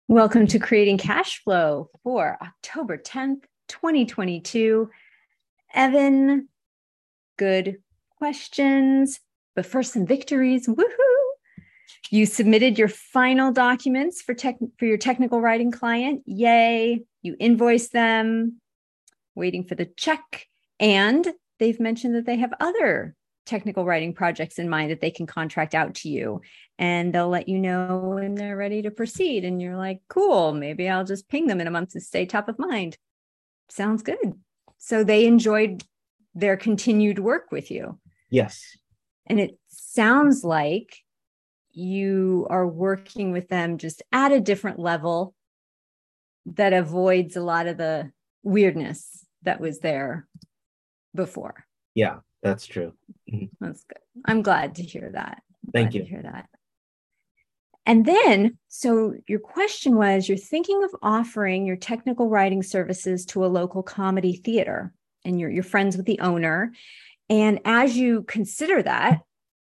Welcome to Creating Cash Flow for October 10th, 2022. Evan, good questions, but first some victories. Woohoo! You submitted your final documents for your technical writing client. Yay. You invoiced them, waiting for the check. And they've mentioned that they have other technical writing projects in mind that they can contract out to you, and they'll let you know when they're ready to proceed. And you're like, cool, maybe I'll just ping them in a month to stay top of mind. Sounds good. So they enjoyed their continued work with you. Yes. And it sounds like you are working with them just at a different level that avoids a lot of the weirdness that was there before. Yeah, that's true. That's good. I'm glad to hear that. Thank you. And then, so your question was, you're thinking of offering your technical writing services to a local comedy theater, and you're friends with the owner. And as you consider that,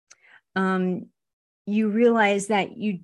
you realize that you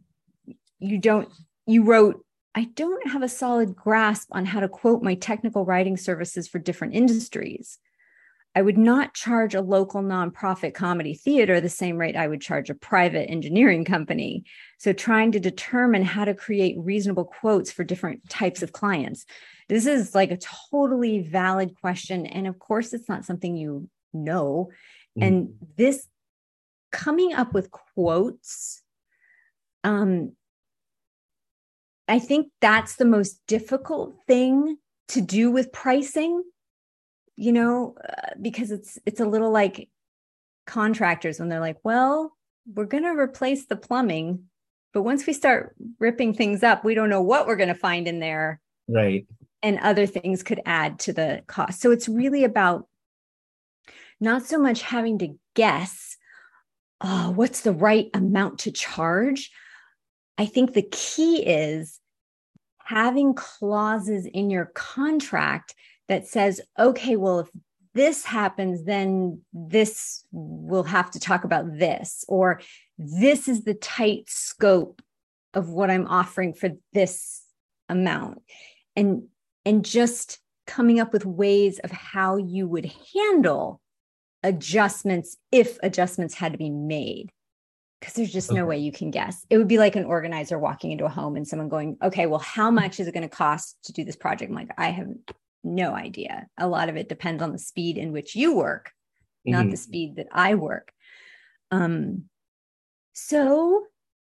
wrote, I don't have a solid grasp on how to quote my technical writing services for different industries. I would not charge a local nonprofit comedy theater the same rate I would charge a private engineering company. So trying to determine how to create reasonable quotes for different types of clients. This is like a totally valid question. And of course, it's not something you know. And this coming up with quotes, I think that's the most difficult thing to do with pricing. Because it's a little like contractors when they're like, well, we're going to replace the plumbing, but once we start ripping things up, we don't know what we're going to find in there. Right. And other things could add to the cost. So it's really about not so much having to guess, what's the right amount to charge. I think the key is having clauses in your contract that says, okay, well, if this happens, then this we'll have to talk about this, or this is the tight scope of what I'm offering for this amount. And just coming up with ways of how you would handle adjustments if adjustments had to be made. Because there's just no way you can guess. It would be like an organizer walking into a home and someone going, okay, well, how much is it going to cost to do this project? I'm like, I have no idea. A lot of it depends on the speed in which you work, not the speed that I work. So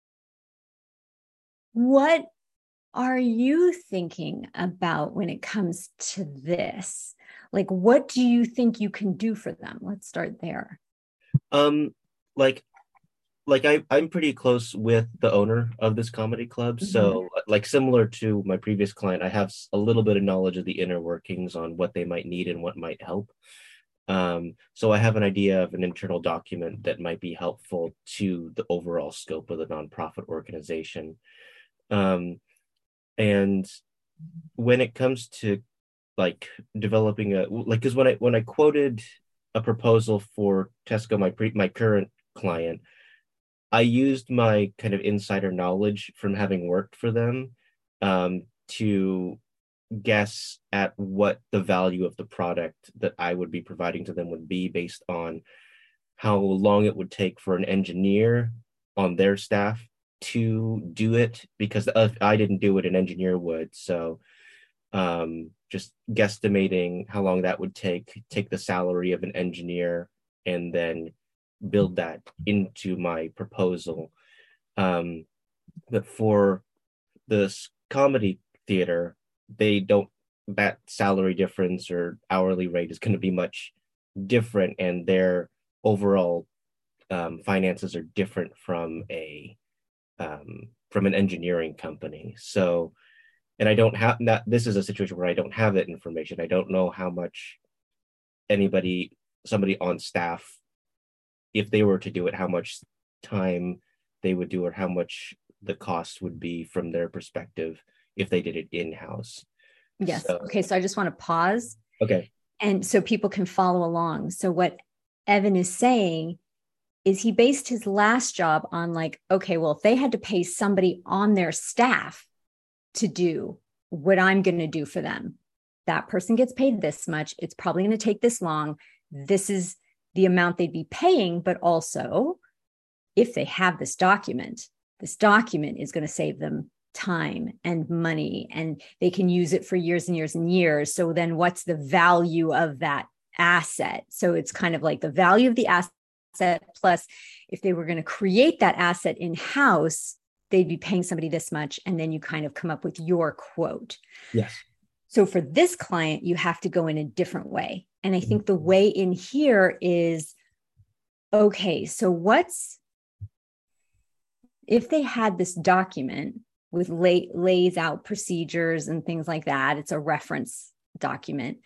what are you thinking about when it comes to this? Like, what do you think you can do for them? Let's start there. Like I'm pretty close with the owner of this comedy club. So like similar to my previous client, I have a little bit of knowledge of the inner workings on what they might need and what might help. So I have an idea of an internal document that might be helpful to the overall scope of the nonprofit organization. And when it comes to like developing because when I quoted a proposal for Tesco, my current client, I used my kind of insider knowledge from having worked for them to guess at what the value of the product that I would be providing to them would be based on how long it would take for an engineer on their staff to do it, because if I didn't do it, an engineer would. So just guesstimating how long that would take the salary of an engineer, and then build that into my proposal. But for this comedy theater, they don't, that salary difference or hourly rate is going to be much different, and their overall finances are different from an engineering company. So, and I don't have that. This is a situation where I don't have that information. I don't know how much somebody on staff, if they were to do it, how much time they would do, or how much the cost would be from their perspective if they did it in-house. Yes. Okay. So I just want to pause. Okay. And so people can follow along. So what Evan is saying is he based his last job on like, okay, well, if they had to pay somebody on their staff to do what I'm going to do for them. That person gets paid this much. It's probably going to take this long. This is the amount they'd be paying. But also, if they have this document is going to save them time and money, and they can use it for years and years and years. So then what's the value of that asset? So it's kind of like the value of the asset, plus if they were going to create that asset in-house, they'd be paying somebody this much. And then you kind of come up with your quote. Yes. So for this client, you have to go in a different way. And I think the way in here is, okay, so if they had this document with lays out procedures and things like that, it's a reference document,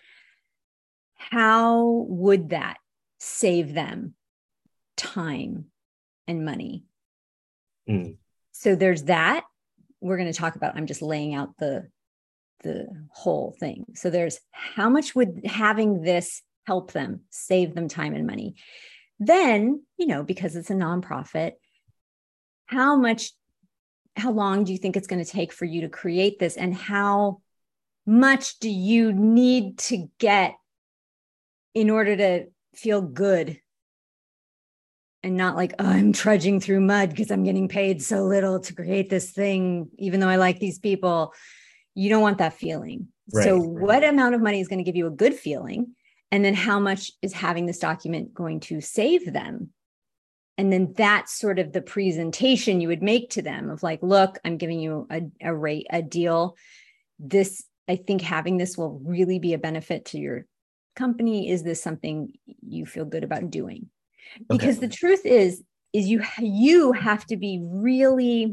how would that save them time and money? So there's that. We're going to talk about, I'm just laying out the whole thing. So there's how much would having this help them, save them time and money? Then, because it's a nonprofit, how long do you think it's going to take for you to create this? And how much do you need to get in order to feel good? And not like, oh, I'm trudging through mud because I'm getting paid so little to create this thing, even though I like these people. You don't want that feeling. Right. So what amount of money is going to give you a good feeling? And then how much is having this document going to save them? And then that's sort of the presentation you would make to them of like, look, I'm giving you a rate, a deal. This, I think having this will really be a benefit to your company. Is this something you feel good about doing? Because the truth is you have to be really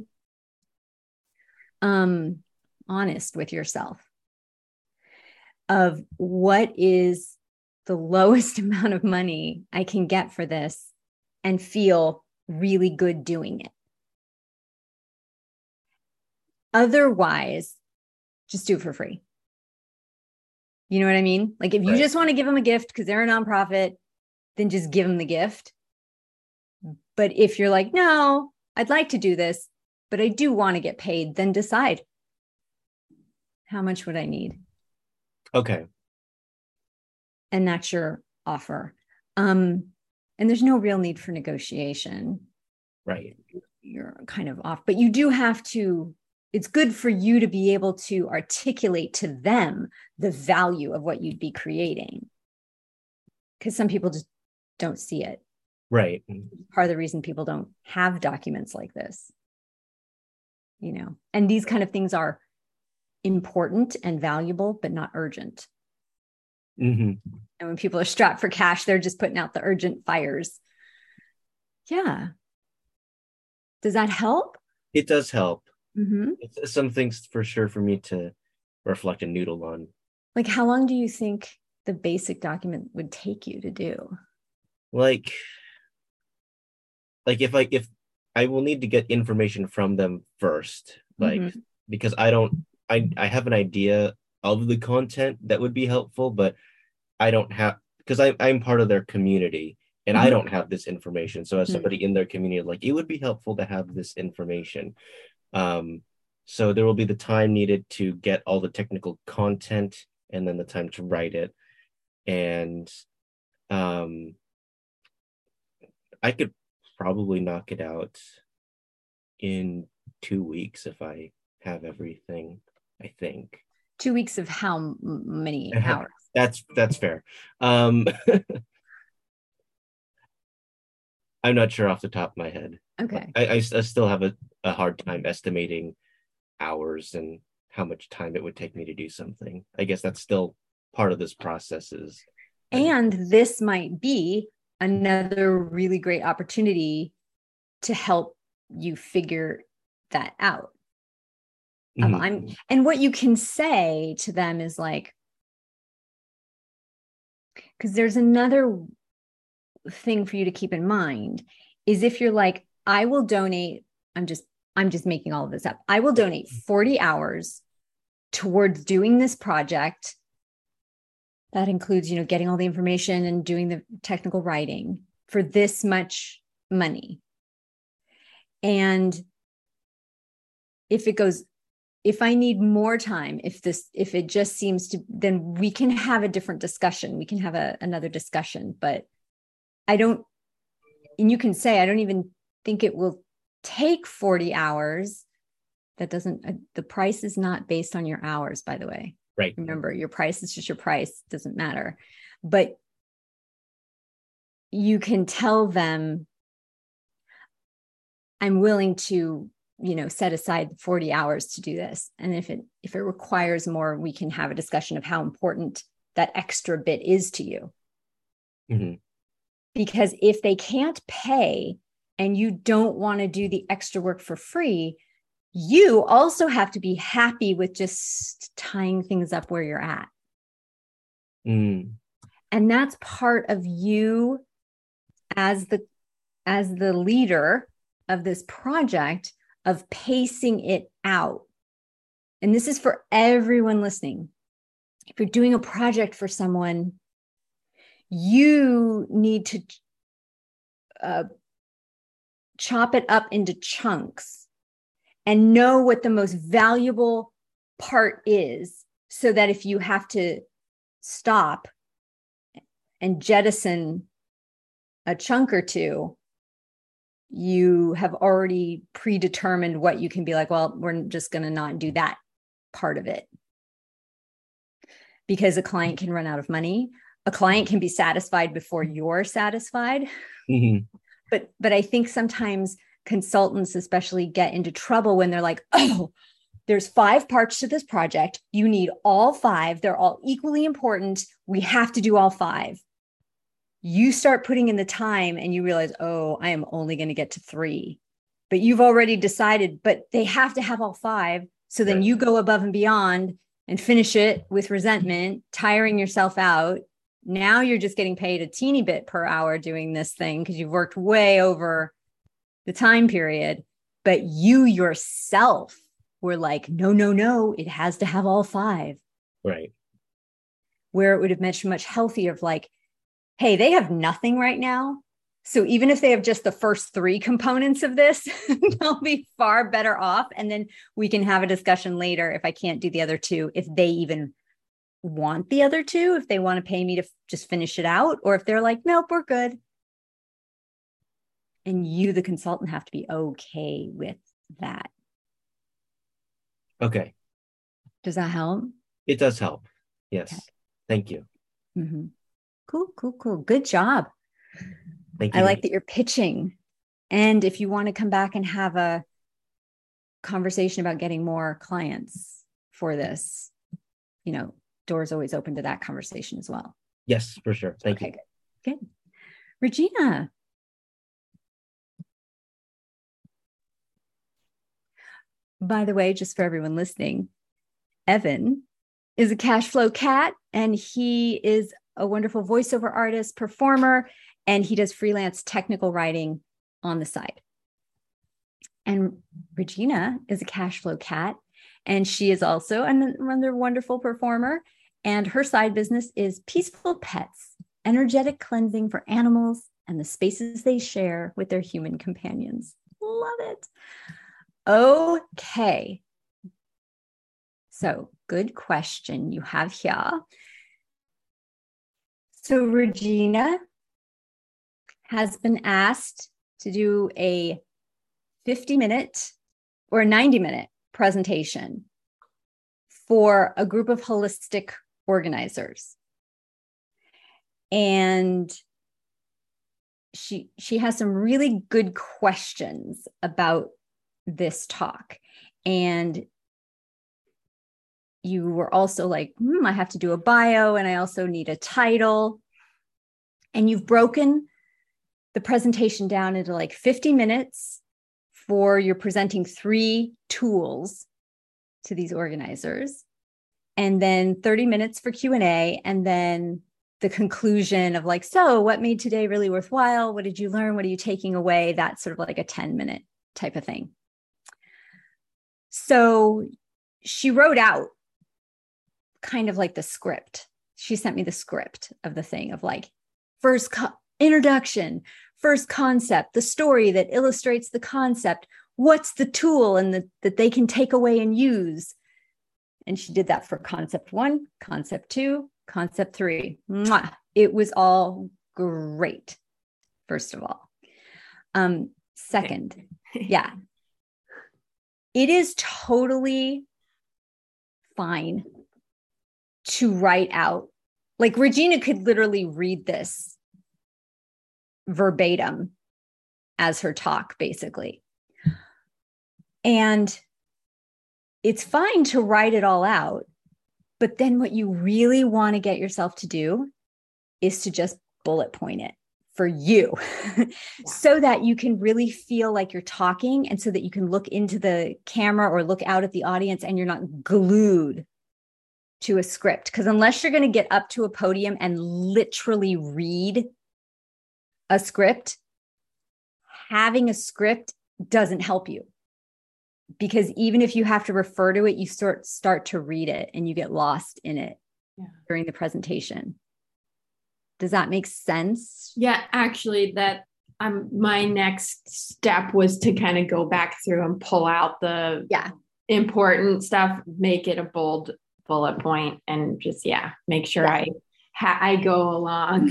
honest with yourself of what is the lowest amount of money I can get for this and feel really good doing it. Otherwise, just do it for free. You know what I mean? Like if you just want to give them a gift because they're a nonprofit, then just give them the gift. But if you're like, no, I'd like to do this, but I do want to get paid, then decide, how much would I need? Okay. And that's your offer. And there's no real need for negotiation. Right. You're kind of off, but you do have to, it's good for you to be able to articulate to them the value of what you'd be creating. Because some people just don't see it. Right. Part of the reason people don't have documents like this, and these kind of things are important and valuable, but not urgent. Mm-hmm. And when people are strapped for cash, they're just putting out the urgent fires. Yeah. Does that help? It does help. Mm-hmm. It's some things for sure for me to reflect and noodle on. Like, how long do you think the basic document would take you to do? Like if I will need to get information from them first, because I have an idea of the content that would be helpful, but I don't have, because I'm part of their community and I don't have this information. So as somebody in their community, like it would be helpful to have this information. So there will be the time needed to get all the technical content and then the time to write it. And I could probably knock it out in 2 weeks if I have everything, I think. 2 weeks of how many hours? That's fair. I'm not sure off the top of my head. Okay. I still have a hard time estimating hours and how much time it would take me to do something. I guess that's still part of this process is. And this might be another really great opportunity to help you figure that out. And what you can say to them is like, because there's another thing for you to keep in mind is if you're like, I will donate, I'm just making all of this up. I will donate 40 hours towards doing this project. That includes, getting all the information and doing the technical writing for this much money. And if it goes if I need more time, if it just seems to, then we can have a different discussion. We can have another discussion, but I don't, and you can say, I don't even think it will take 40 hours. That doesn't, the price is not based on your hours, by the way. Right. Remember, your price is just your price. It doesn't matter. But you can tell them, I'm willing to, set aside 40 hours to do this. And if it requires more, we can have a discussion of how important that extra bit is to you. Mm-hmm. Because if they can't pay and you don't want to do the extra work for free, you also have to be happy with just tying things up where you're at. Mm. And that's part of you as the leader of this project, of pacing it out. And this is for everyone listening. If you're doing a project for someone, you need to chop it up into chunks and know what the most valuable part is, so that if you have to stop and jettison a chunk or two, you have already predetermined what you can be like, well, we're just going to not do that part of it. Because a client can run out of money. A client can be satisfied before you're satisfied. Mm-hmm. But I think sometimes consultants especially get into trouble when they're like, oh, there's 5 parts to this project. You need all 5. They're all equally important. We have to do all 5. You start putting in the time and you realize, oh, I am only going to get to 3. But you've already decided, but they have to have all 5. So then you go above and beyond and finish it with resentment, tiring yourself out. Now you're just getting paid a teeny bit per hour doing this thing because you've worked way over the time period. But you yourself were like, no, it has to have all 5. Right. Where it would have been much healthier of like, hey, they have nothing right now. So even if they have just the first 3 components of this, they'll be far better off. And then we can have a discussion later if I can't do the other 2, if they even want the other 2, if they want to pay me to just finish it out, or if they're like, nope, we're good. And you, the consultant, have to be okay with that. Okay. Does that help? It does help. Yes. Okay. Thank you. Mm-hmm. Cool. Good job. Thank you. I like that you're pitching. And if you want to come back and have a conversation about getting more clients for this, doors always open to that conversation as well. Yes, for sure. Thank you. Good. Regina. By the way, just for everyone listening, Evan is a cash flow cat, and he is a wonderful voiceover artist, performer, and he does freelance technical writing on the side. And Regina is a cash flow cat, and she is also another wonderful performer. And her side business is Peaceful Pets, energetic cleansing for animals and the spaces they share with their human companions. Love it. Okay. So good question you have here. So Regina has been asked to do a 50-minute or a 90-minute presentation for a group of holistic organizers. And she has some really good questions about this talk. And you were also like, I have to do a bio and I also need a title. And you've broken the presentation down into like 50 minutes for you're presenting 3 tools to these organizers, and then 30 minutes for Q&A, and then the conclusion of like, so what made today really worthwhile? What did you learn? What are you taking away? That's sort of like a 10-minute type of thing. So she wrote out kind of like the script. She sent me the script of the thing of like, first introduction, first concept, the story that illustrates the concept, what's the tool and that they can take away and use. And she did that for concept 1, concept 2, concept 3. Mwah! It was all great, first of all. Second, yeah, it is totally fine to write out. Like Regina could literally read this verbatim as her talk, basically. And it's fine to write it all out. But then what you really want to get yourself to do is to just bullet point it for you so that you can really feel like you're talking, and so that you can look into the camera or look out at the audience and you're not glued to a script. Because unless you're going to get up to a podium and literally read a script, having a script doesn't help you. Because even if you have to refer to it, you start to read it and you get lost in it during the presentation. Does that make sense? Yeah, actually, that my next step was to kind of go back through and pull out the important stuff, make it a bold bullet point, and just make sure I go along.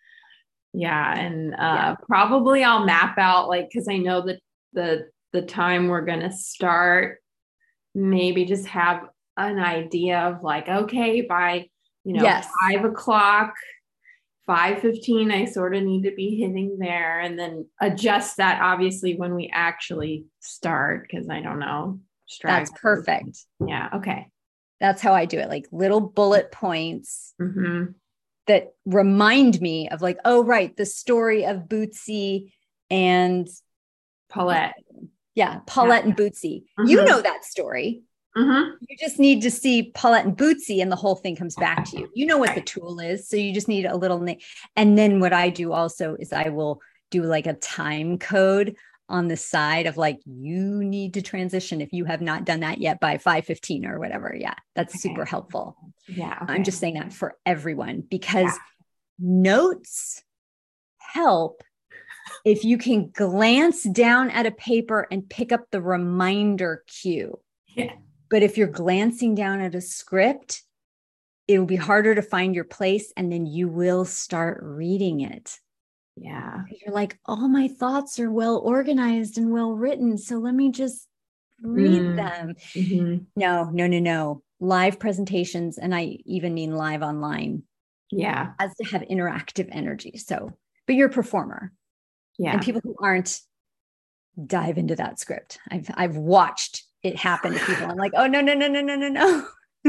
Probably I'll map out, like, because I know that the time we're gonna start, maybe just have an idea of like, okay, by 5 o'clock, 5:15, I sort of need to be hitting there, and then adjust that obviously when we actually start, because I don't know. That's perfect. Yeah. Okay. That's how I do it. Like little bullet points that remind me of like, oh, right, the story of Bootsy and Paulette. Yeah, Paulette and Bootsy. You know that story. You just need to see Paulette and Bootsy and the whole thing comes back to you. You know what the tool is. So you just need a little name. And then what I do also is I will do like a time code on the side of like, you need to transition if you have not done that yet by 5:15 or whatever. Yeah, that's super helpful. Yeah. Okay. I'm just saying that for everyone, because notes help if you can glance down at a paper and pick up the reminder cue. Yeah. But if you're glancing down at a script, it'll be harder to find your place, and then you will start reading it. Yeah. You're like, all my thoughts are well organized and well written, so let me just read them. No. Live presentations, and I even mean live online, has to have interactive energy. So, but you're a performer. Yeah. And people who aren't dive into that script. I've watched it happen to people. I'm like, oh, no.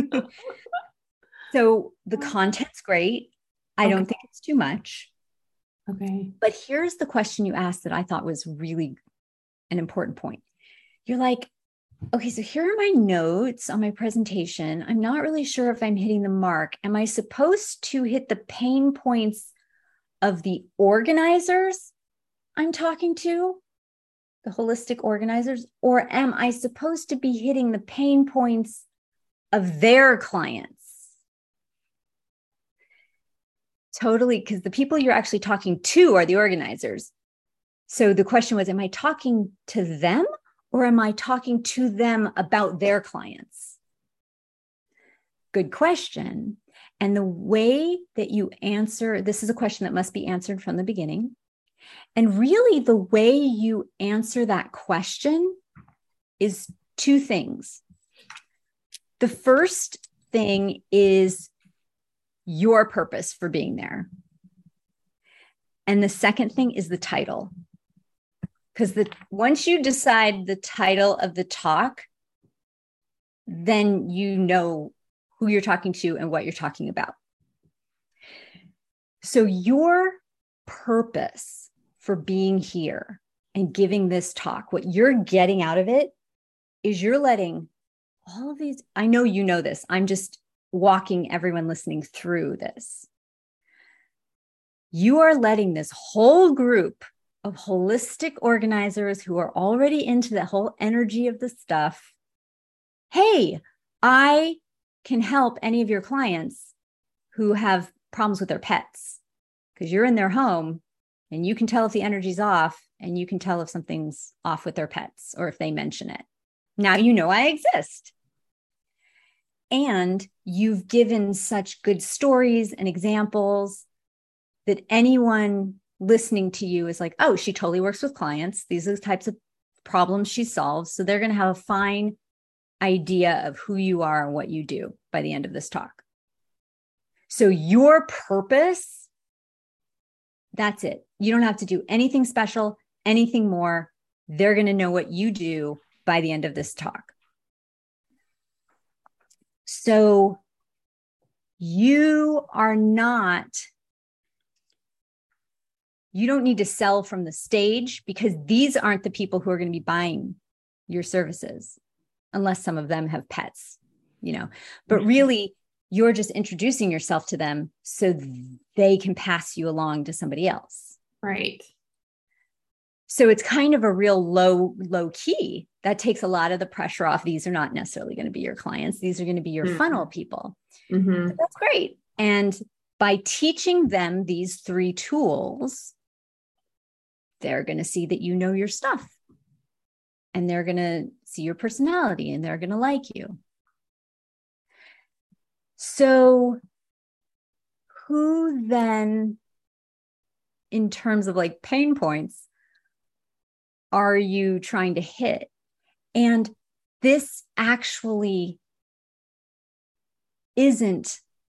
So the content's great. I don't think it's too much. Okay. But here's the question you asked that I thought was really an important point. You're like, okay, so here are my notes on my presentation. I'm not really sure if I'm hitting the mark. Am I supposed to hit the pain points of the organizers I'm talking to, the holistic organizers, or am I supposed to be hitting the pain points of their clients? Totally, because the people you're actually talking to are the organizers. So the question was, am I talking to them, or am I talking to them about their clients? Good question. And the way that you answer, this is a question that must be answered from the beginning. And really, the way you answer that question is two things. The first thing is your purpose for being there. And the second thing is the title. Because once you decide the title of the talk, then you know who you're talking to and what you're talking about. So your purpose for being here and giving this talk, what you're getting out of it is you're letting all of these, I know you know this, I'm just walking everyone listening through this. You are letting this whole group of holistic organizers who are already into the whole energy of the stuff, hey, I can help any of your clients who have problems with their pets, because you're in their home and you can tell if the energy's off and you can tell if something's off with their pets or if they mention it. Now you know I exist. And you've given such good stories and examples that anyone listening to you is like, oh, she totally works with clients. These are the types of problems she solves. So they're going to have a fine idea of who you are and what you do by the end of this talk. So your purpose, that's it. You don't have to do anything special, anything more. They're going to know what you do by the end of this talk. So you don't need to sell from the stage, because these aren't the people who are going to be buying your services, unless some of them have pets, but really you're just introducing yourself to them so they can pass you along to somebody else. Right. So it's kind of a real low key. That takes a lot of the pressure off. These are not necessarily going to be your clients. These are going to be your funnel people. So that's great. And by teaching them these 3 tools, they're going to see that you know your stuff, and they're going to see your personality, and they're going to like you. So who then, in terms of like pain points, are you trying to hit? And this actually isn't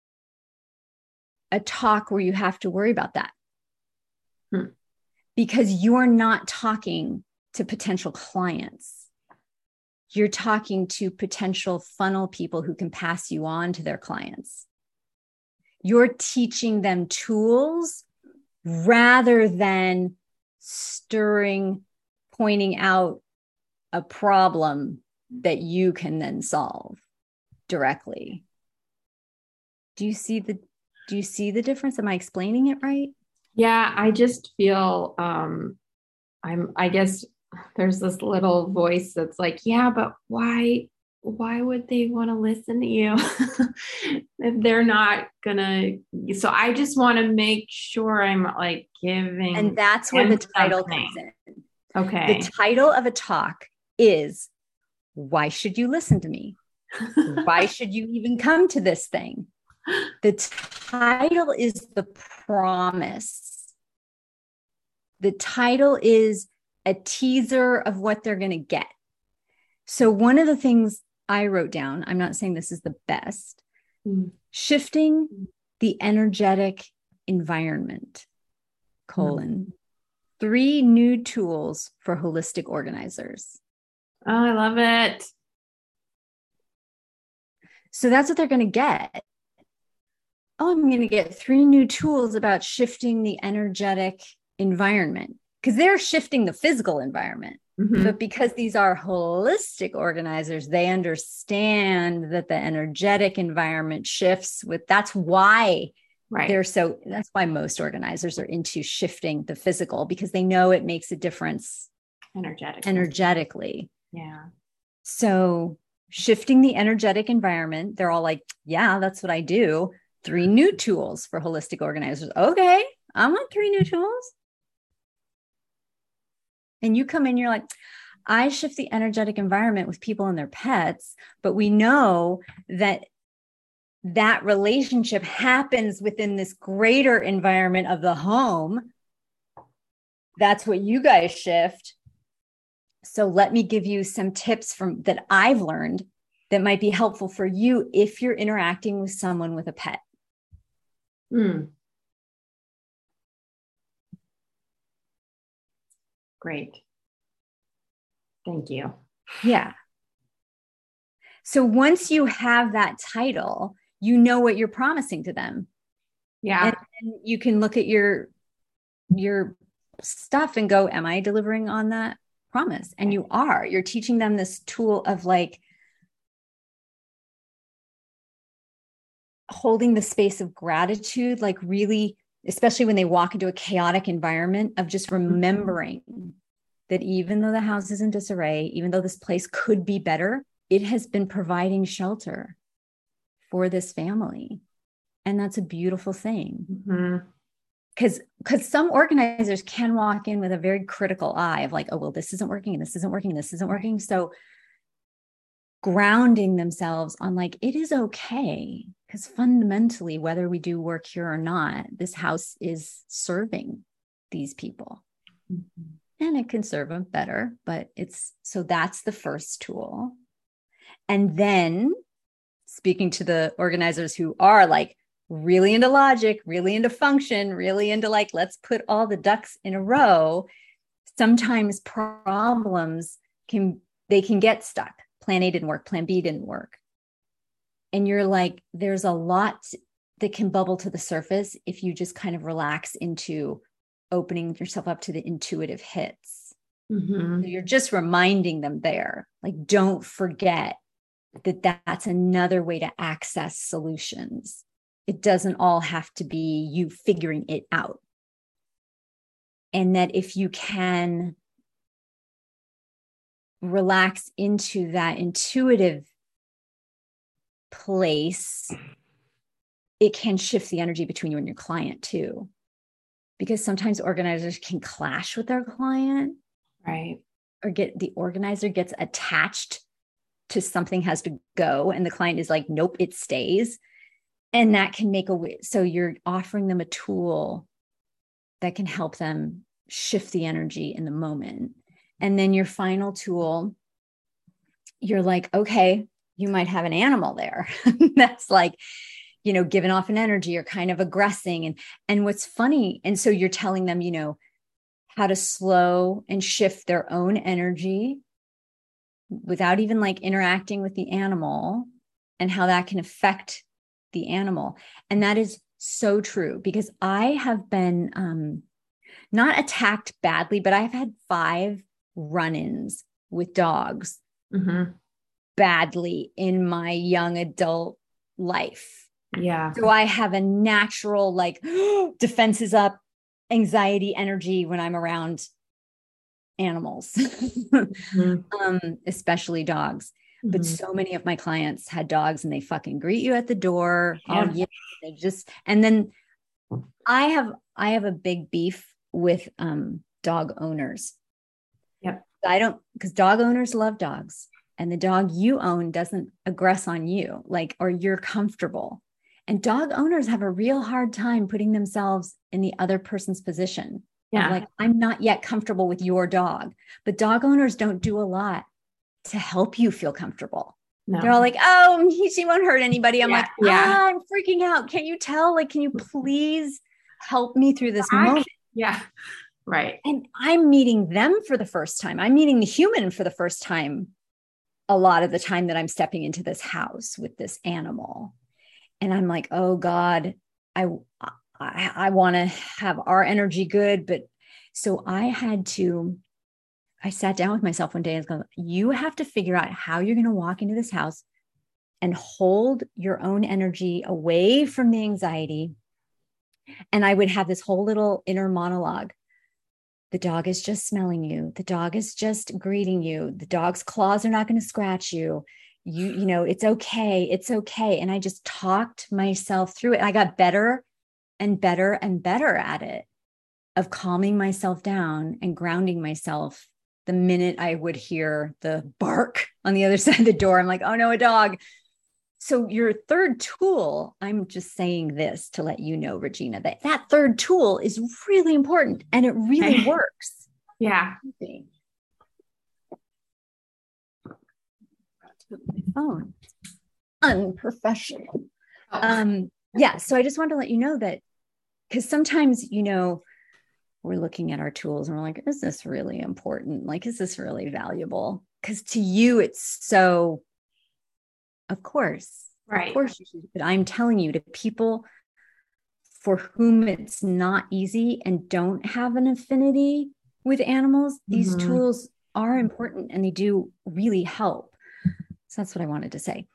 a talk where you have to worry about that. Because you're not talking to potential clients. You're talking to potential funnel people who can pass you on to their clients. You're teaching them tools rather than pointing out a problem that you can then solve directly. Do you see the difference? Am I explaining it right? Yeah, I just feel I guess there's this little voice that's like, yeah, but why would they want to listen to you if they're not gonna? So I just want to make sure I'm like giving. And that's where the title comes in. Okay. The title of a talk is, why should you listen to me? Why should you even come to this thing? The title is the promise. The title is a teaser of what they're going to get. So one of the things I wrote down, I'm not saying this is the best, shifting the energetic environment, : 3 new tools for holistic organizers. Oh, I love it. So that's what they're going to get. Oh, I'm going to get 3 new tools about shifting the energetic environment, because they're shifting the physical environment. But because these are holistic organizers, they understand that the energetic environment shifts that's why that's why most organizers are into shifting the physical, because they know it makes a difference energetically. Yeah. So shifting the energetic environment, they're all like, yeah, that's what I do. 3 new tools for holistic organizers. Okay, I want 3 new tools. And you come in, you're like, I shift the energetic environment with people and their pets, but we know that relationship happens within this greater environment of the home. That's what you guys shift. So let me give you some tips that I've learned that might be helpful for you if you're interacting with someone with a pet. Great. Thank you. Yeah. So once you have that title, you know what you're promising to them. Yeah. And you can look at your stuff and go, am I delivering on that promise? And you are. You're teaching them this tool of like holding the space of gratitude, like really, especially when they walk into a chaotic environment, of just remembering that even though the house is in disarray, even though this place could be better, it has been providing shelter for this family. And that's a beautiful thing. because some organizers can walk in with a very critical eye of like, oh, well, this isn't working and this isn't working and this isn't working. So grounding themselves on like, it is okay, because fundamentally, whether we do work here or not, this house is serving these people. And it can serve them better, but so that's the first tool. And then speaking to the organizers who are like really into logic, really into function, really into like, let's put all the ducks in a row. Sometimes problems can get stuck. Plan A didn't work. Plan B didn't work. And you're like, there's a lot that can bubble to the surface if you just kind of relax into opening yourself up to the intuitive hits. So you're just reminding them there, like, don't forget that that's another way to access solutions. It doesn't all have to be you figuring it out. And that if you can relax into that intuitive place, it can shift the energy between you and your client too. Because sometimes organizers can clash with their client. Right. Or the organizer gets attached to something has to go and the client is like, nope, it stays. And that can so you're offering them a tool that can help them shift the energy in the moment. And then your final tool, you're like, okay, you might have an animal there. That's like, giving off an energy or kind of aggressing. And what's funny, and so you're telling them, how to slow and shift their own energy without even like interacting with the animal, and how that can affect the animal. And that is so true, because I have been not attacked badly, but I've had 5 run-ins with dogs badly in my young adult life. Yeah. So I have a natural like defenses up, anxiety energy when I'm around animals, especially dogs. But so many of my clients had dogs and they fucking greet you at the door. Yeah. Oh, yeah. And then I have a big beef with dog owners. Yep. Because dog owners love dogs, and the dog you own doesn't aggress on you, like, or you're comfortable. And dog owners have a real hard time putting themselves in the other person's position. Yeah. Like, I'm not yet comfortable with your dog, but dog owners don't do a lot to help you feel comfortable. No. They're all like, oh, she won't hurt anybody. I'm like, I'm freaking out. Can you tell? Like, can you please help me through this moment? Yeah. Right. And I'm meeting them for the first time. I'm meeting the human for the first time a lot of the time that I'm stepping into this house with this animal. And I'm like, oh God, I want to have our energy good. But so I sat down with myself one day and go, you have to figure out how you're going to walk into this house and hold your own energy away from the anxiety. And I would have this whole little inner monologue. The dog is just smelling you. The dog is just greeting you. The dog's claws are not going to scratch you. You know, it's okay. It's okay. And I just talked myself through it. I got better and better and better at it, of calming myself down and grounding myself. The minute I would hear the bark on the other side of the door, I'm like, oh no, a dog. So your third tool, I'm just saying this to let you know, Regina, that third tool is really important and it really works. Yeah. My phone. Unprofessional. Yeah. So I just wanted to let you know that, because sometimes, we're looking at our tools and we're like, is this really important? Like, is this really valuable? Because to you, it's so, of course, right. Of course you should. But I'm telling you, to people for whom it's not easy and don't have an affinity with animals, these tools are important and they do really help. So that's what I wanted to say.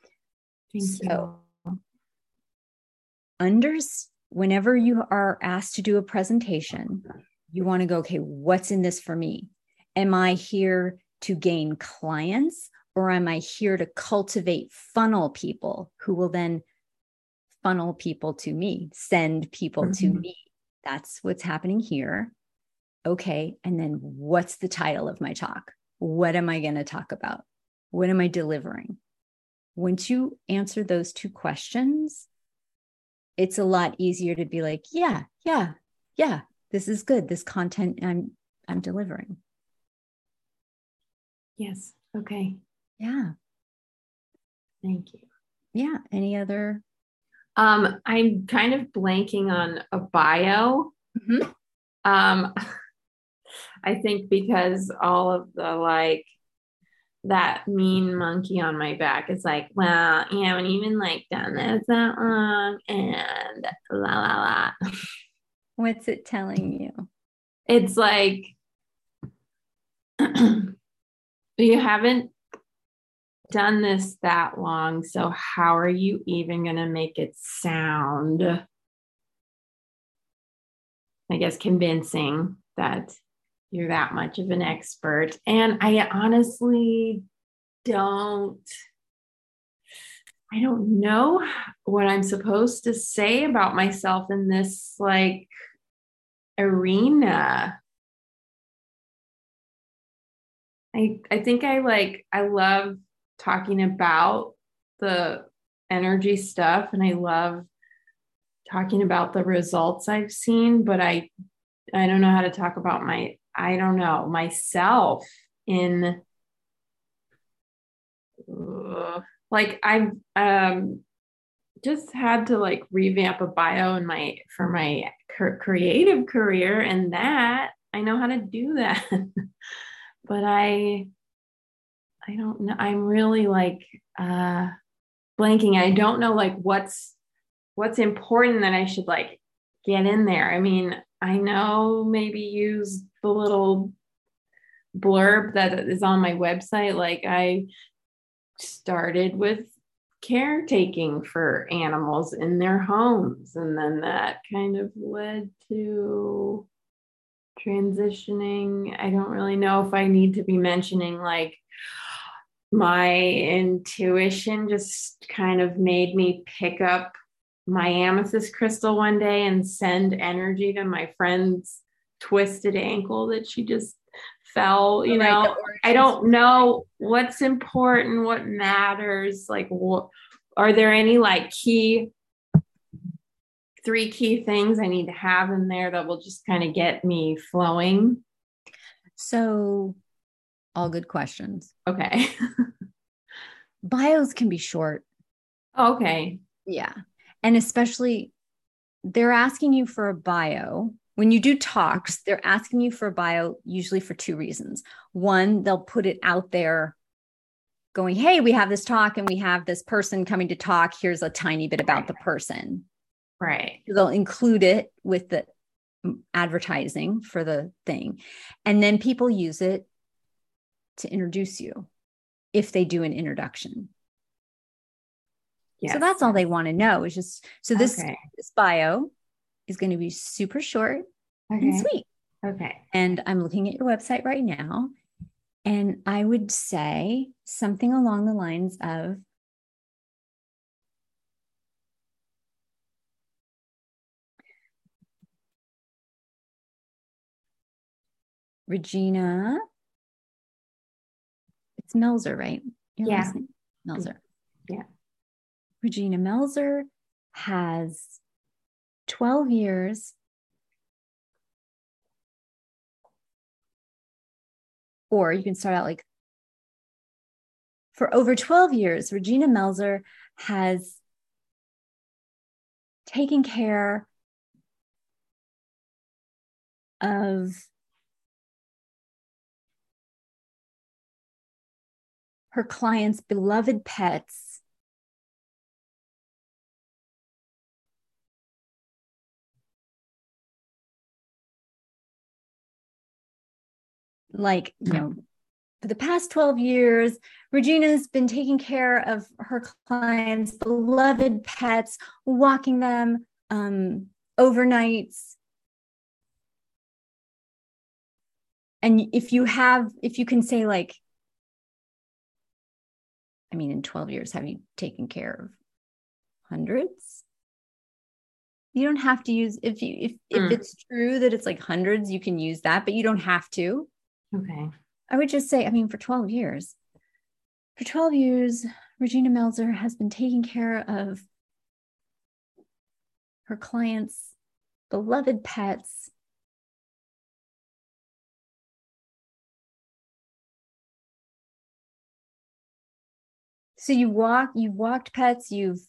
Whenever you are asked to do a presentation, you want to go, okay, what's in this for me? Am I here to gain clients, or am I here to cultivate funnel people who will then funnel people to me, send people to me? That's what's happening here. Okay. And then what's the title of my talk? What am I going to talk about? What am I delivering? Once you answer those two questions, it's a lot easier to be like, yeah, this is good. This content I'm delivering. Yes. Okay. Yeah. Thank you. Yeah. Any other? I'm kind of blanking on a bio. Mm-hmm. I think because all of the like that mean monkey on my back is like, well, you haven't even like done this that long and la la la. What's it telling you? It's like you haven't done this that long, so how are you even going to make it sound, I guess, convincing that you're that much of an expert? And I honestly don't know what I'm supposed to say about myself in this like arena. I think I love talking about the energy stuff, and I love talking about the results I've seen, but I don't know how to talk about myself in like I've just had to like revamp a bio in for my creative career, and that I know how to do that. But I don't know. I'm really like blanking. I don't know like what's important that I should like get in there. I mean, I know maybe use the little blurb that is on my website. Like I started with caretaking for animals in their homes, and then that kind of led to transitioning. I don't really know if I need to be mentioning like my intuition just kind of made me pick up my amethyst crystal one day and send energy to my friend's twisted ankle that she just fell, you know. I don't know what's important, what matters, like what are there any like three key things I need to have in there that will just kind of get me flowing? So, all good questions. Okay. Bios can be short. Okay. Yeah. And especially they're asking you for a bio. When you do talks, they're asking you for a bio, usually for two reasons. One, they'll put it out there going, hey, we have this talk and we have this person coming to talk. Here's a tiny bit about the person. Right. They'll include it with the advertising for the thing. And then people use it to introduce you if they do an introduction. Yes. So that's all they want to know is just, so this bio is going to be super short and sweet. Okay. And I'm looking at your website right now, and I would say something along the lines of, Regina, it's Melzer, right? Your last name? Melzer. Yeah. Regina Melzer has 12 years or you can start out like, for over 12 years, Regina Melzer has taken care of her clients' beloved pets like, you know, for the past 12 years, Regina's been taking care of her clients' beloved pets, walking them overnights. And if you can say like, I mean, in 12 years, have you taken care of hundreds? You don't have to use, if it's true that it's like hundreds, you can use that, but you don't have to. Okay. I would just say, I mean, for 12 years, Regina Melzer has been taking care of her clients' beloved pets. So you've walked pets, you've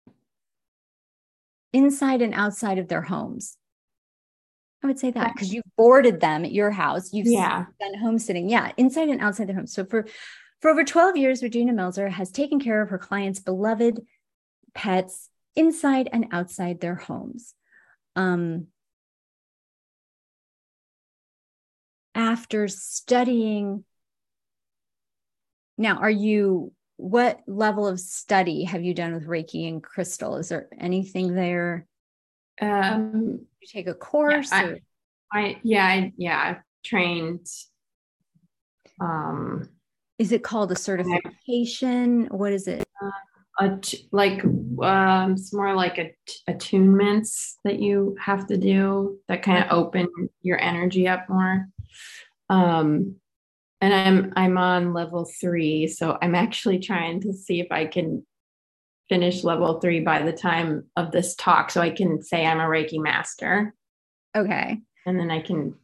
inside and outside of their homes. I would say that because you've boarded them at your house. You've done homesteading. Yeah, inside and outside their homes. So for over 12 years, Regina Melzer has taken care of her clients' beloved pets inside and outside their homes. After studying, now, what level of study have you done with Reiki and crystal? Is there anything there? You take a course? I trained. Is it called a certification? What is it? It's more like attunements that you have to do that kind of open your energy up more. And I'm on level 3, so I'm actually trying to see if I can finish level 3 by the time of this talk, so I can say I'm a Reiki master. Okay. And then I can,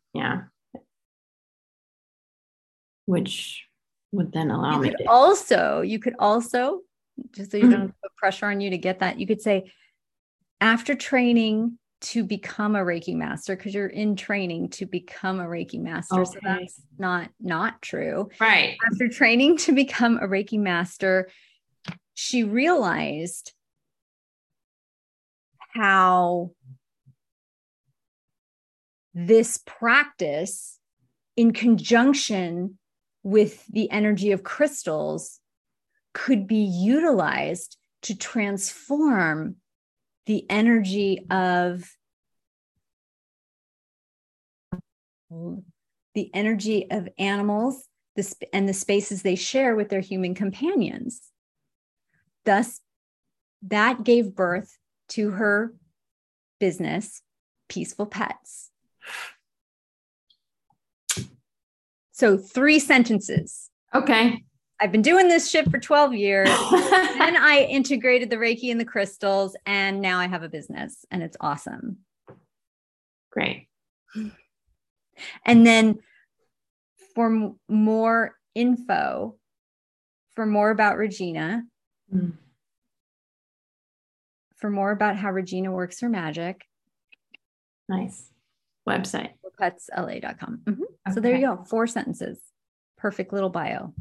which would then allow me to. You could also, just so you don't put pressure on you to get that, you could say, after training to become a Reiki master, because you're in training to become a Reiki master. Okay. So that's not true. Right. After training to become a Reiki master, she realized how this practice, in conjunction with the energy of crystals, could be utilized to transform the energy of animals and the spaces they share with their human companions. Thus, that gave birth to her business, Peaceful Pets. So 3 sentences. Okay. I've been doing this shit for 12 years. Then I integrated the Reiki and the crystals, and now I have a business, and it's awesome. Great. And then for more info, for more about Regina, for more about how Regina works her magic. Nice. Website. PetsLA.com. Mm-hmm. Okay. So there you go. 4 sentences. Perfect little bio.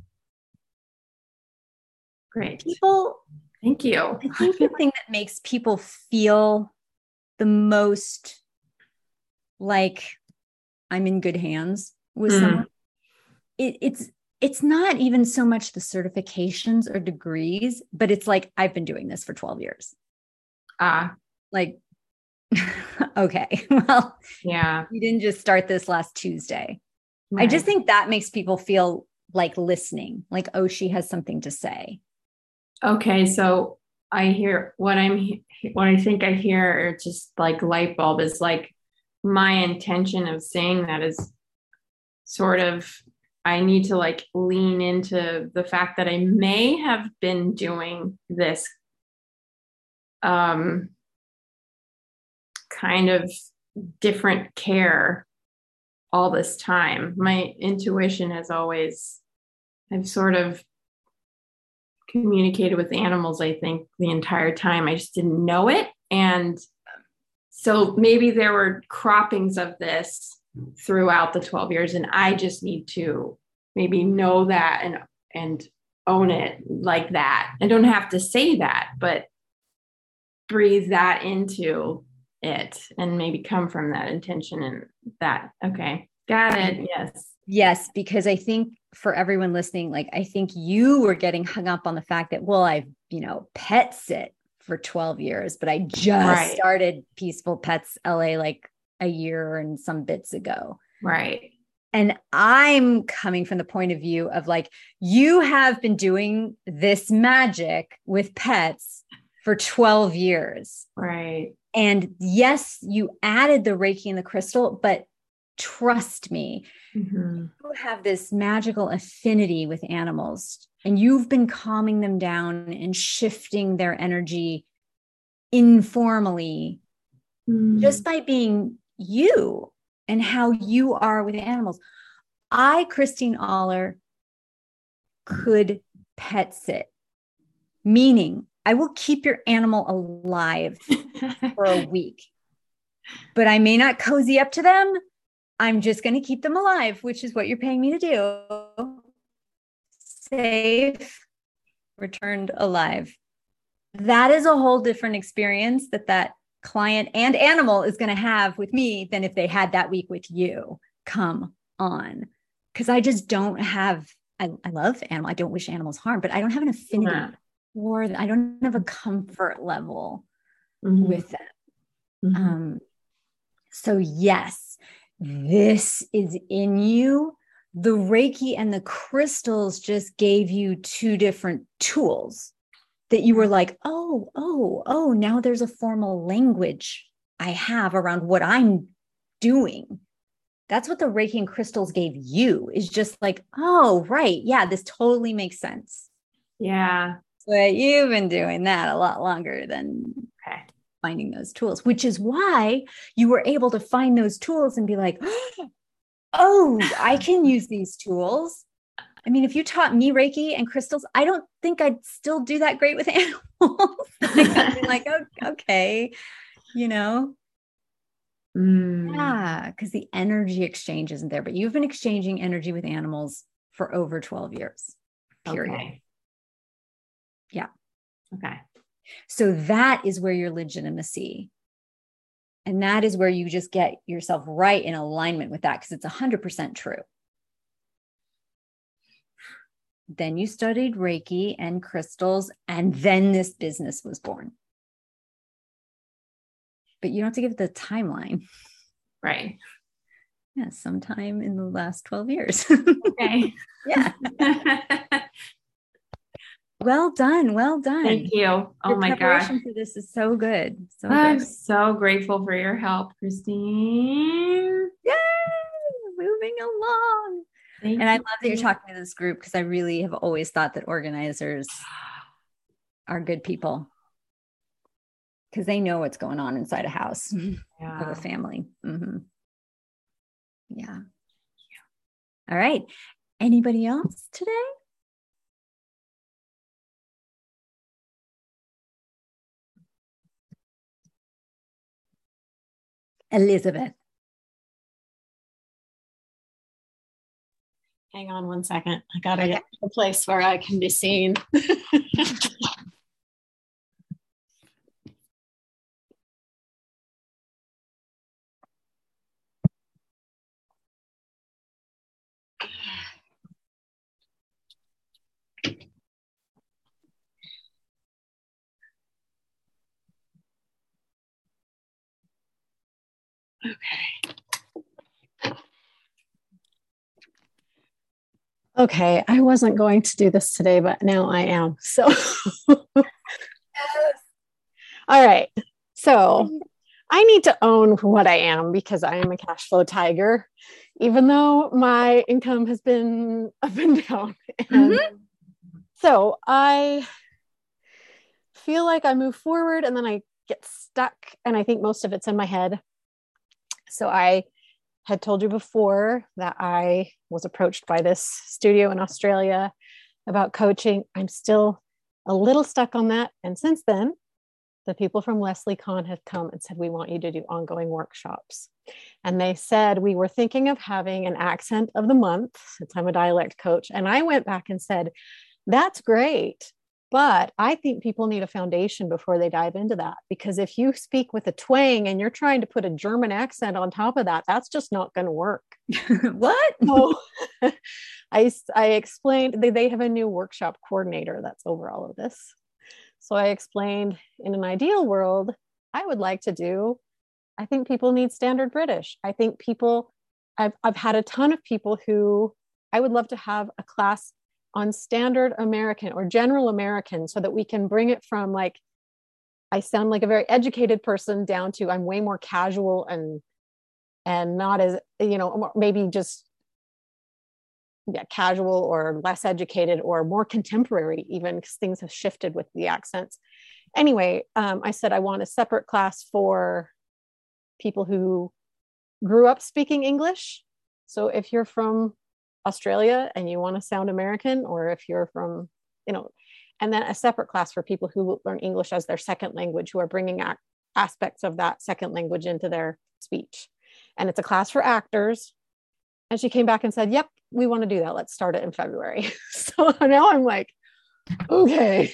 Great. Thank you. I think the thing that makes people feel the most like I'm in good hands with someone, it's not even so much the certifications or degrees, but it's like, I've been doing this for 12 years. Like, okay, well, yeah, you didn't just start this last Tuesday. Right. I just think that makes people feel like listening, like, oh, she has something to say. Okay, so I hear what I think I hear, or just like light bulb, is like my intention of saying that is sort of, I need to like lean into the fact that I may have been doing this kind of different care all this time. My intuition has always, I've sort of communicated with animals, I think, the entire time. I just didn't know it. And so maybe there were croppings of this throughout the 12 years, and I just need to maybe know that and own it like that. I don't have to say that, but breathe that into it and maybe come from that intention and that. Okay. Got it. Yes, because I think for everyone listening, like, I think you were getting hung up on the fact that, well, I've, pet sit for 12 years, but I just started Peaceful Pets LA like a year and some bits ago. Right. And I'm coming from the point of view of like, you have been doing this magic with pets for 12 years. Right. And yes, you added the Reiki and the crystal, but trust me, you have this magical affinity with animals, and you've been calming them down and shifting their energy informally just by being you and how you are with animals. I, Christine Aller, could pet sit, meaning I will keep your animal alive for a week, but I may not cozy up to them. I'm just going to keep them alive, which is what you're paying me to do. Safe, returned alive. That is a whole different experience that client and animal is going to have with me than if they had that week with you. Come on. Because I just don't have, I love animals. I don't wish animals harm, but I don't have an affinity for them. I don't have a comfort level with them. So yes, this is in you. The Reiki and the crystals just gave you two different tools that you were like, oh, now there's a formal language I have around what I'm doing. That's what the Reiki and crystals gave you, is just like, oh, right. Yeah, this totally makes sense. Yeah. But you've been doing that a lot longer than finding those tools, which is why you were able to find those tools and be like, oh, I can use these tools. I mean, if you taught me Reiki and crystals, I don't think I'd still do that great with animals. I'd be like, oh, okay, you know? Yeah, because the energy exchange isn't there, but you've been exchanging energy with animals for over 12 years, period. Okay. Yeah. Okay. So that is where your legitimacy, and that is where you just get yourself right in alignment with that, because it's 100% true. Then you studied Reiki and crystals, and then this business was born. But you don't have to give it the timeline. Right. Yeah, sometime in the last 12 years. Okay. Yeah. Well done. Well done. Thank you. Oh my gosh. Preparation for this is so good. I'm so grateful for your help, Christine. Yay! Moving along. And I love that you're talking to this group, because I really have always thought that organizers are good people, because they know what's going on inside a house of a family. Yeah. All right. Anybody else today? Elizabeth. Hang on one second. I got to get to a place where I can be seen. Okay, I wasn't going to do this today, but now I am. So, all right. So, I need to own what I am, because I am a cash flow tiger, even though my income has been up and down. And so, I feel like I move forward and then I get stuck, and I think most of it's in my head. So, I had told you before that I was approached by this studio in Australia about coaching. I'm still a little stuck on that. And since then, the people from Leslie Kahn have come and said, we want you to do ongoing workshops. And they said, we were thinking of having an accent of the month, since I'm a dialect coach. And I went back and said, that's great, but I think people need a foundation before they dive into that. Because if you speak with a twang and you're trying to put a German accent on top of that, that's just not going to work. What? So I explained, they have a new workshop coordinator that's over all of this. So I explained, in an ideal world, I would like to do, I think people need standard British. I think people, I've had a ton of people who I would love to have a class on standard American or general American, so that we can bring it from like I sound like a very educated person down to I'm way more casual and not as, maybe just casual or less educated or more contemporary, even because things have shifted with the accents. Anyway, I said I want a separate class for people who grew up speaking English. So if you're from Australia and you want to sound American, or if you're from, and then a separate class for people who learn English as their second language, who are bringing aspects of that second language into their speech. And it's a class for actors. And she came back and said, yep, we want to do that. Let's start it in February. So now I'm like, okay.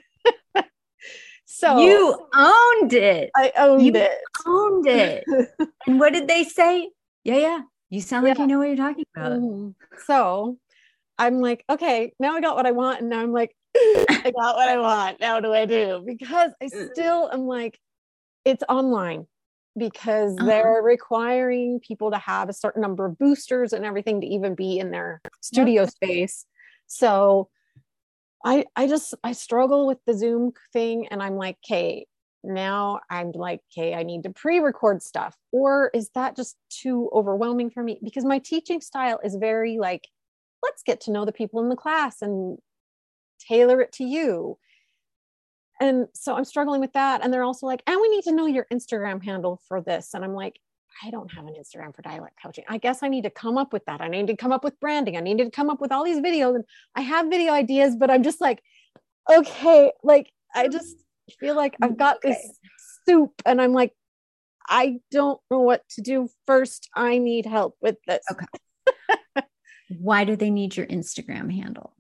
So you owned it. I owned it. Owned it. And what did they say? Yeah. You sound like you know what you're talking about. Mm-hmm. So I'm like, okay, now I got what I want. And now I'm like, I got what I want. Now what do I do? Because I still am like, it's online, because they're requiring people to have a certain number of boosters and everything to even be in their studio space. So I struggle with the Zoom thing, and I'm like, okay, now I'm like, okay, I need to pre-record stuff. Or is that just too overwhelming for me? Because my teaching style is very like, let's get to know the people in the class and tailor it to you. And so I'm struggling with that. And they're also like, and we need to know your Instagram handle for this. And I'm like, I don't have an Instagram for dialect coaching. I guess I need to come up with that. I need to come up with branding. I need to come up with all these videos. And I have video ideas, but I'm just like, okay, like, I just feel like I've got this soup, and I'm like, I don't know what to do first. I need help with this. Okay. Why do they need your Instagram handle?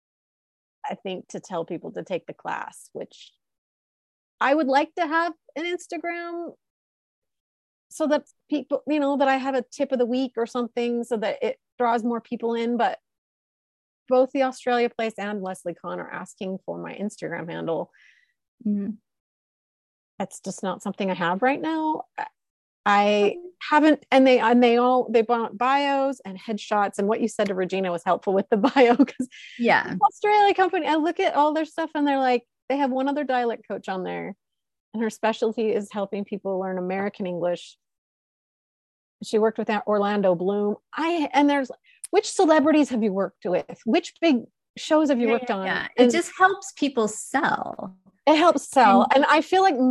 I think to tell people to take the class, which I would like to have an Instagram so that people, that I have a tip of the week or something so that it draws more people in. But both the Australia Place and Leslie Kahn are asking for my Instagram handle. Mm-hmm. That's just not something I have right now. I haven't, and they bought bios and headshots, and what you said to Regina was helpful with the bio, because Australia company, I look at all their stuff and they're like, they have one other dialect coach on there, and her specialty is helping people learn American English. She worked with Orlando Bloom. And there's, which celebrities have you worked with? Which big shows have you worked on? Yeah. It just helps people sell. It helps sell. And I feel like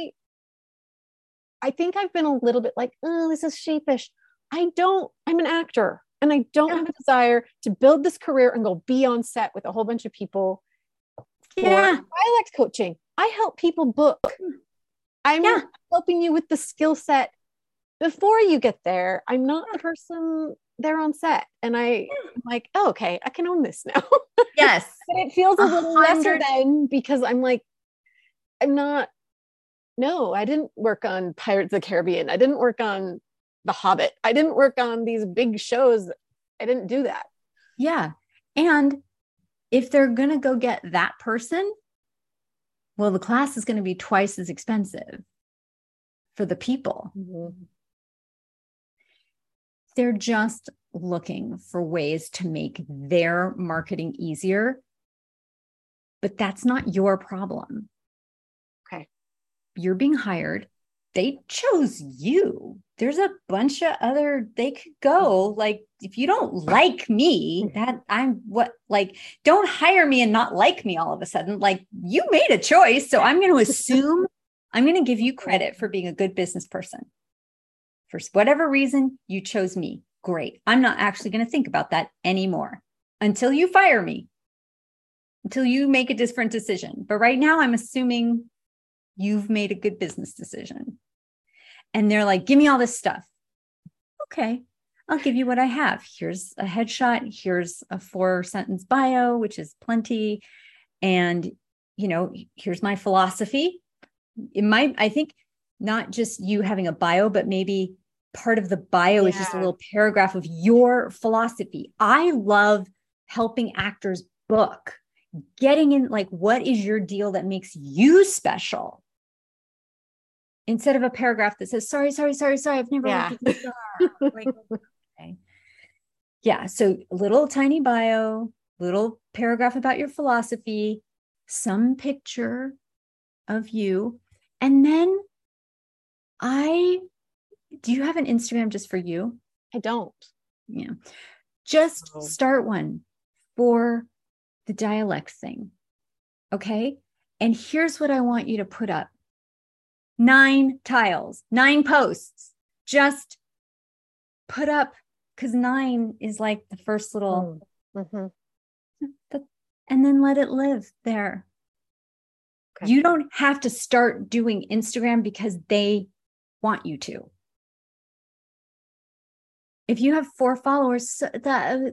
I think I've been a little bit like, oh, this is sheepish. I'm an actor, and I don't have a desire to build this career and go be on set with a whole bunch of people for dialect coaching. I help people book. I'm helping you with the skill set before you get there. I'm not the person there on set. And I'm like, oh, okay, I can own this now. Yes. But it feels a little lesser than, because I'm like, no, I didn't work on Pirates of the Caribbean. I didn't work on The Hobbit. I didn't work on these big shows. I didn't do that. Yeah. And if they're going to go get that person, well, the class is going to be twice as expensive for the people. Mm-hmm. They're just looking for ways to make their marketing easier, but that's not your problem. Okay. You're being hired. They chose you. There's a bunch of they could go. Like, if you don't like me, don't hire me and not like me all of a sudden. Like, you made a choice. So I'm going to assume I'm going to give you credit for being a good business person. For whatever reason, you chose me. Great. I'm not actually going to think about that anymore until you fire me, until you make a different decision. But right now, I'm assuming you've made a good business decision. And they're like, give me all this stuff. Okay, I'll give you what I have. Here's a headshot. Here's a 4-sentence bio, which is plenty. And, here's my philosophy. I think not just you having a bio, but maybe part of the bio is just a little paragraph of your philosophy. I love helping actors book, getting in, like, what is your deal that makes you special? Instead of a paragraph that says, sorry, I've never worked with this star. Like, okay. Yeah. So little tiny bio, little paragraph about your philosophy, some picture of you. And then do you have an Instagram just for you? I don't. Yeah. Just start one for the dialect thing. Okay. And here's what I want you to put up: 9 tiles, 9 posts. Just put up, because 9 is like the first little, and then let it live there. Okay. You don't have to start doing Instagram because they want you to. If you have 4 followers, because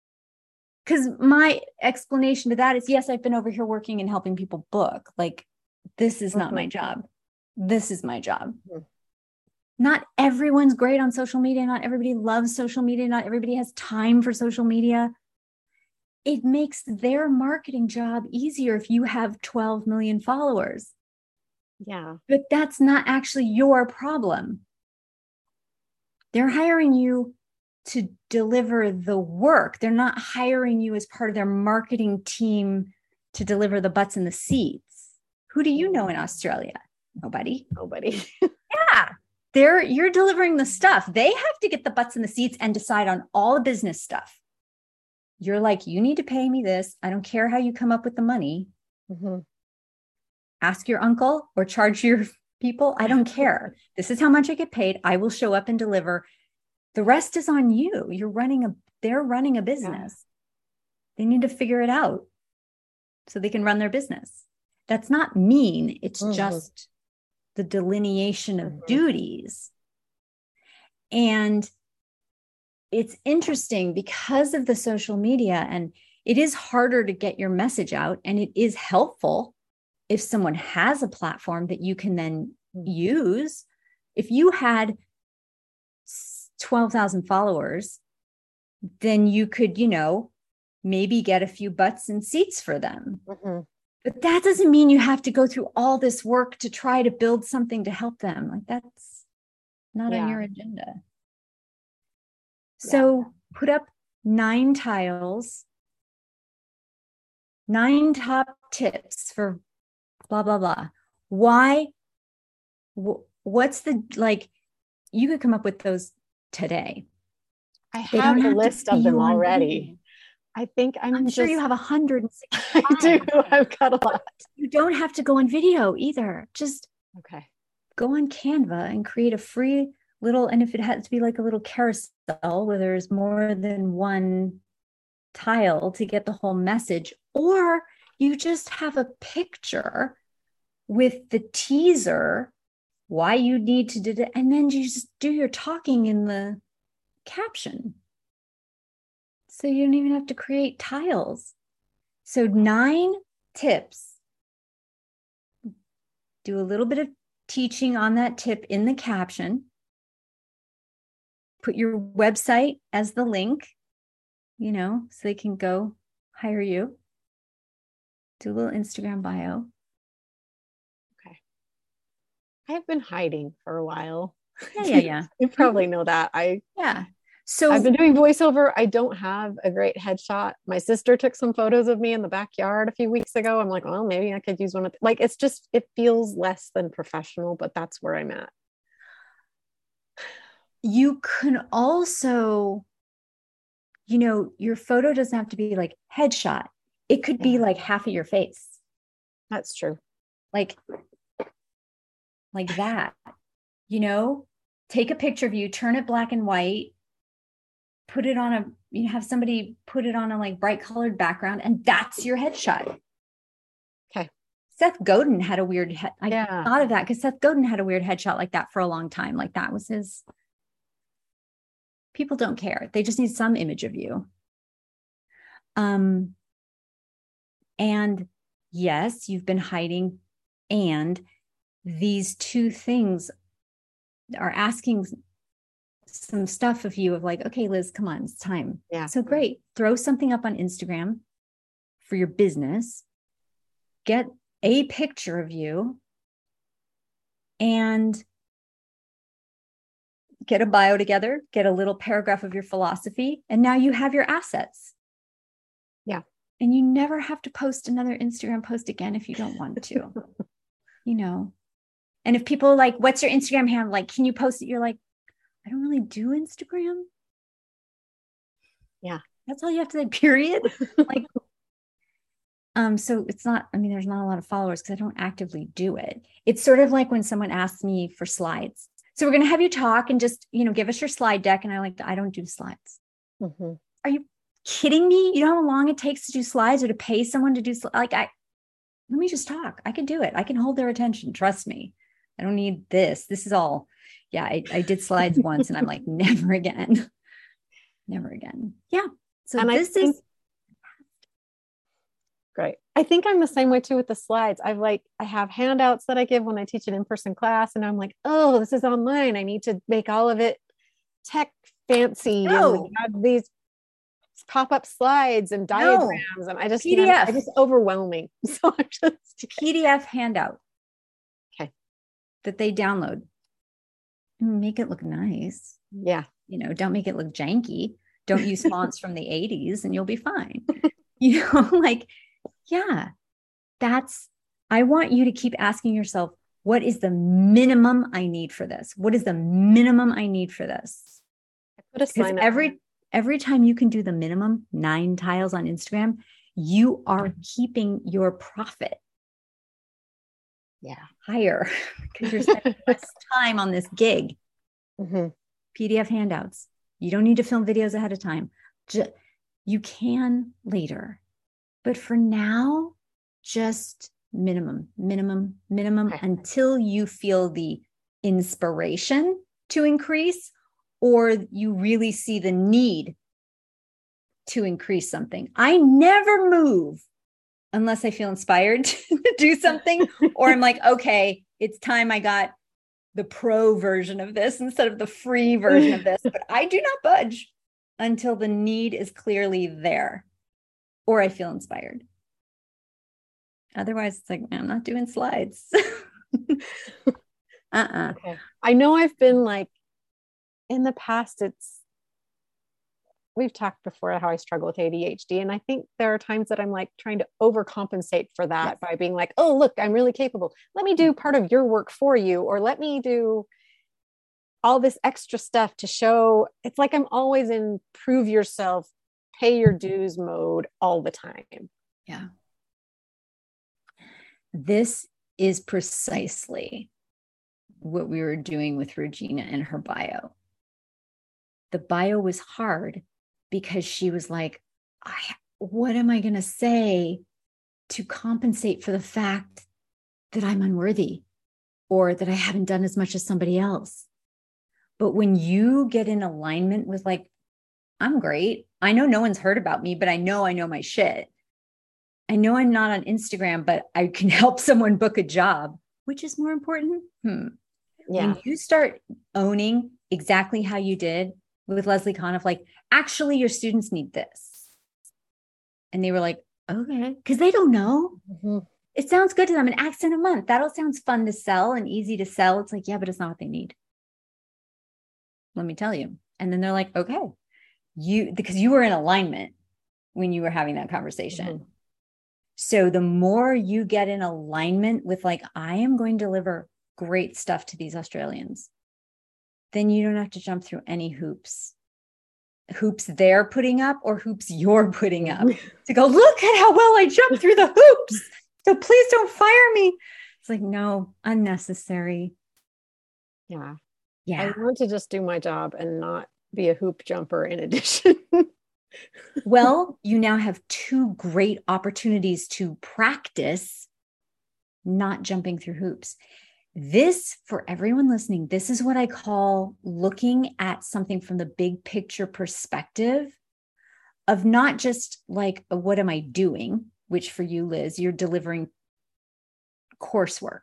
my explanation to that is, yes, I've been over here working and helping people book. Like, this is not my job. This is my job. Not everyone's great on social media. Not everybody loves social media. Not everybody has time for social media. It makes their marketing job easier if you have 12 million followers. Yeah. But that's not actually your problem. They're hiring you to deliver the work. They're not hiring you as part of their marketing team to deliver the butts in the seats. Who do you know in Australia? Nobody. Yeah. You're delivering the stuff. They have to get the butts in the seats and decide on all the business stuff. You're like, you need to pay me this. I don't care how you come up with the money. Ask your uncle or charge your people. I don't care. This is how much I get paid. I will show up and deliver. The rest is on you. They're running a business. They need to figure it out so they can run their business. That's not mean. It's just the delineation of duties. And it's interesting because of the social media, and it is harder to get your message out, and it is helpful if someone has a platform that you can then use. If you had 12,000 followers, then you could, maybe get a few butts and seats for them. But that doesn't mean you have to go through all this work to try to build something to help them. Like, that's not on your agenda. So put up 9 tiles, 9 top tips for blah, blah, blah. Why? What's you could come up with those today. I have a list of them already. I think I'm sure you have 160. I do. I've got a lot. You don't have to go on video either. Just go on Canva and create a free little, and if it has to be like a little carousel where there's more than one tile to get the whole message, or you just have a picture with the teaser, why you need to do it, and then you just do your talking in the caption. So you don't even have to create tiles. So 9 tips. Do a little bit of teaching on that tip in the caption. Put your website as the link, so they can go hire you. Do a little Instagram bio. Okay. I've been hiding for a while. Yeah. You probably know that. So I've been doing voiceover. I don't have a great headshot. My sister took some photos of me in the backyard a few weeks ago. I'm like, well, maybe I could use one. It feels less than professional, but that's where I'm at. You can also, your photo doesn't have to be like headshot. It could be like half of your face. That's true. Like that, take a picture of you, turn it black and white, put it on have somebody put it on a bright colored background, and that's your headshot. Okay. Seth Godin had a weird I thought of that because Seth Godin had a weird headshot like that for a long time. Like, that was his. People don't care. They just need some image of you. And yes, you've been hiding, and these 2 things are asking some stuff of you of okay, Liz, come on, it's time. Yeah. So great. Throw something up on Instagram for your business. Get a picture of you and get a bio together, get a little paragraph of your philosophy, and now you have your assets. Yeah. And you never have to post another Instagram post again if you don't want to. And if people are like, what's your Instagram handle? Like, can you post it? You're like, I don't really do Instagram. Yeah. That's all you have to say, period. Like, so it's not, I mean, there's not a lot of followers because I don't actively do it. It's sort of like when someone asks me for slides. So we're going to have you talk and just, give us your slide deck. And I don't do slides. Mm-hmm. Are you kidding me? You know how long it takes to do slides or to pay someone to do let me just talk. I can do it. I can hold their attention. Trust me. I don't need this. This is all. Yeah. I did slides once and I'm like, never again. Never again. Yeah. So and this is great. I think I'm the same way too with the slides. I have handouts that I give when I teach an in-person class, and I'm like, oh, this is online. I need to make all of it tech fancy and have these pop-up slides and diagrams, and I just PDF. It's just overwhelming. So I'm just PDF handout. Okay. That they download. Make it look nice. Yeah. Don't make it look janky. Don't use fonts from the 80s and you'll be fine. Yeah, I want you to keep asking yourself, what is the minimum I need for this? What is the minimum I need for this? Because every time you can do the minimum 9 tiles on Instagram, you are keeping your profit higher because you're spending less time on this gig. Mm-hmm. PDF handouts. You don't need to film videos ahead of time. You can later. But for now, just minimum okay. Until you feel the inspiration to increase, or you really see the need to increase something. I never move unless I feel inspired to do something, or I'm like, okay, it's time I got the pro version of this instead of the free version of this. But I do not budge until the need is clearly there, or I feel inspired. Otherwise, it's like, I'm not doing slides. Okay. I know I've been like, in the past, we've talked before how I struggle with ADHD. And I think there are times that I'm like trying to overcompensate for that by being like, oh, look, I'm really capable. Let me do part of your work for you. Or let me do all this extra stuff to show. It's like I'm always in prove yourself, pay your dues mode all the time. Yeah. This is precisely what we were doing with Regina and her bio. The bio was hard because she was like, what am I going to say to compensate for the fact that I'm unworthy or that I haven't done as much as somebody else? But when you get in alignment with like, I'm great. I know no one's heard about me, but I know my shit. I know I'm not on Instagram, but I can help someone book a job. Which is more important? Yeah. When you start owning exactly how you did with Leslie Kahn of like, actually, your students need this. And they were like, okay, because they don't know. Mm-hmm. It sounds good to them. An accent a month. That all sounds fun to sell and easy to sell. It's like, yeah, but it's not what they need. Let me tell you. And then they're like, okay, because you were in alignment when you were having that conversation. Mm-hmm. So the more you get in alignment with like, I am going to deliver great stuff to these Australians, then you don't have to jump through any hoops they're putting up or hoops you're putting up to go, look at how well I jumped through the hoops. So please don't fire me. It's like, no, unnecessary. Yeah. Yeah. I want to just do my job and not be a hoop jumper in addition. Well, you now have 2 great opportunities to practice not jumping through hoops. This, for everyone listening, this is what I call looking at something from the big picture perspective of not just like, what am I doing? Which for you, Liz, you're delivering coursework.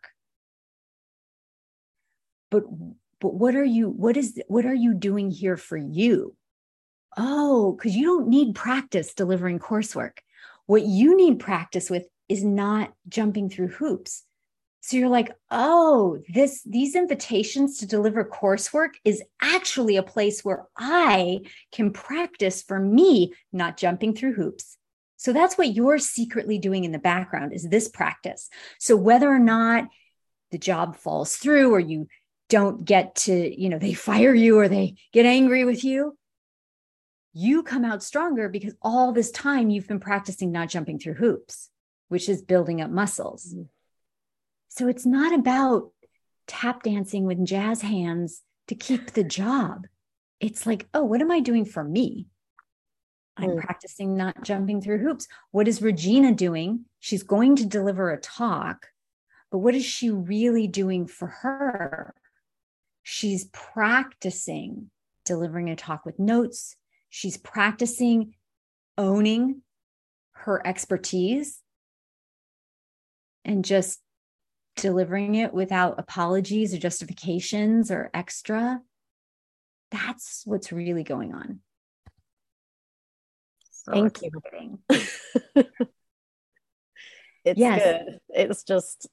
But what are you doing here for you? Oh, because you don't need practice delivering coursework. What you need practice with is not jumping through hoops. So you're like, oh, these invitations to deliver coursework is actually a place where I can practice for me, not jumping through hoops. So that's what you're secretly doing in the background is this practice. So whether or not the job falls through, or you don't get to, they fire you or they get angry with you, you come out stronger because all this time you've been practicing not jumping through hoops, which is building up muscles. Mm-hmm. So it's not about tap dancing with jazz hands to keep the job. It's like, oh, what am I doing for me? I'm practicing not jumping through hoops. What is Regina doing? She's going to deliver a talk, but what is she really doing for her? She's practicing delivering a talk with notes. She's practicing owning her expertise and just delivering it without apologies or justifications or extra. That's what's really going on. So thank you. It's good. It's just,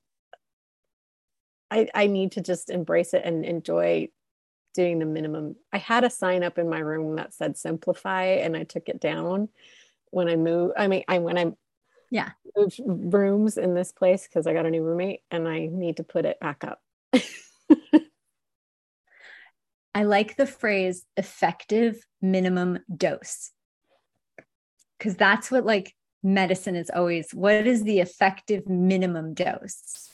I need to just embrace it and enjoy doing the minimum. I had a sign up in my room that said simplify, and I took it down when I moved. When I moved rooms in this place because I got a new roommate, and I need to put it back up. I like the phrase effective minimum dose, because that's what medicine is always. What is the effective minimum dose?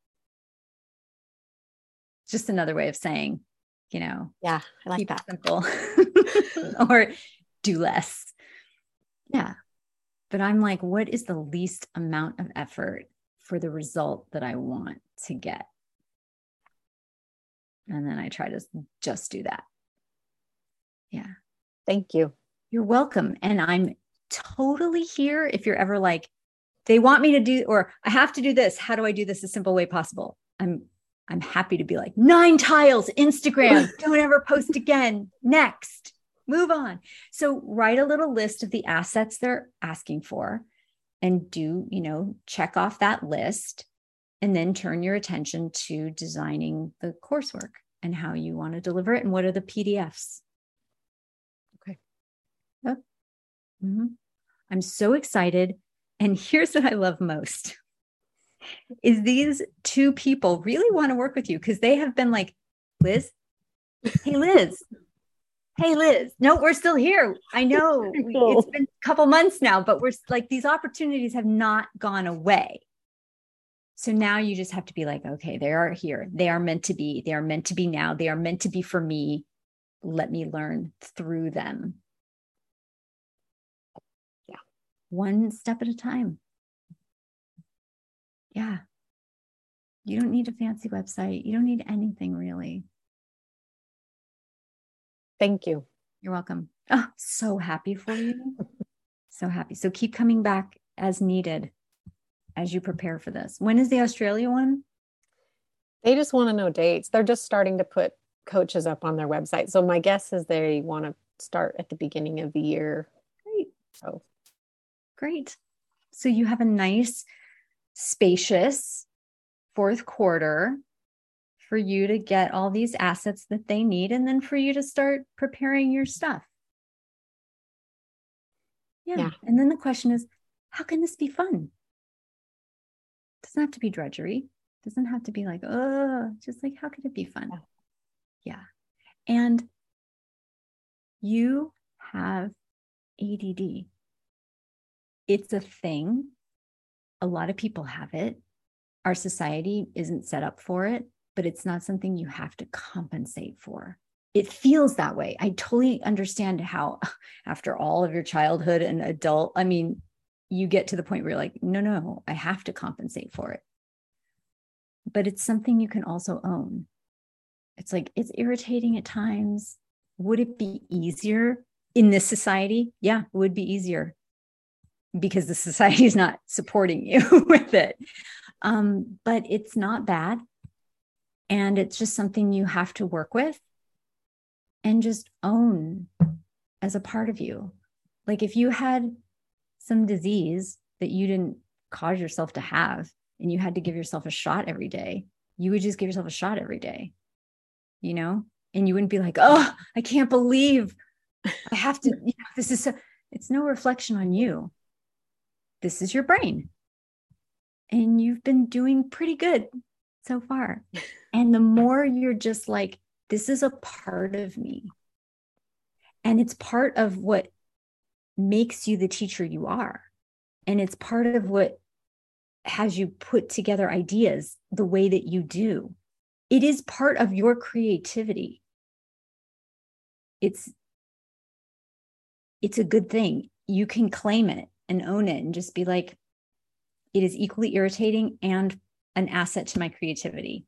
Just another way of saying, yeah, I like keep that. It simple or do less. Yeah. But I'm like, what is the least amount of effort for the result that I want to get? And then I try to just do that. Yeah. Thank you. You're welcome. And I'm totally here if you're ever like, they want me to do, or I have to do this. How do I do this a simple way possible? I'm happy to be like 9 tiles, Instagram, don't ever post again. Next, move on. So write a little list of the assets they're asking for and check off that list, and then turn your attention to designing the coursework and how you want to deliver it and what are the PDFs. Okay. Yep. Mm-hmm. I'm so excited. And here's what I love most. Is these 2 people really want to work with you, because they have been like, Liz, hey, Liz. Hey, Liz. No, we're still here. I know it's been a couple months now, but we're like, these opportunities have not gone away. So now you just have to be like, okay, they are here. They are meant to be. They are meant to be now. They are meant to be for me. Let me learn through them. Yeah. One step at a time. Yeah. You don't need a fancy website. You don't need anything really. Thank you. You're welcome. Oh, so happy for you. So happy. So keep coming back as needed as you prepare for this. When is the Australia one? They just want to know dates. They're just starting to put coaches up on their website. So my guess is they want to start at the beginning of the year. Great. So great. So you have a nice, spacious 4th quarter for you to get all these assets that they need, and then for you to start preparing your stuff. Yeah. And then the question is, how can this be fun? It doesn't have to be drudgery. It doesn't have to be like, oh, just like, how could it be fun? Yeah. And you have ADD. It's a thing. A lot of people have it. Our society isn't set up for it, but it's not something you have to compensate for. It feels that way. I totally understand how, after all of your childhood and adult, you get to the point where you're like, no, I have to compensate for it. But it's something you can also own. It's like, it's irritating at times. Would it be easier in this society? Yeah, it would be easier, because the society is not supporting you with it. But it's not bad. And it's just something you have to work with and just own as a part of you. Like if you had some disease that you didn't cause yourself to have, and you had to give yourself a shot every day, you would just give yourself a shot every day, and you wouldn't be like, oh, I can't believe I have to, it's no reflection on you. This is your brain. And you've been doing pretty good so far. And the more you're just like, this is a part of me. And it's part of what makes you the teacher you are. And it's part of what has you put together ideas the way that you do. It is part of your creativity. It's a good thing. You can claim it and own it and just be like, it is equally irritating and an asset to my creativity.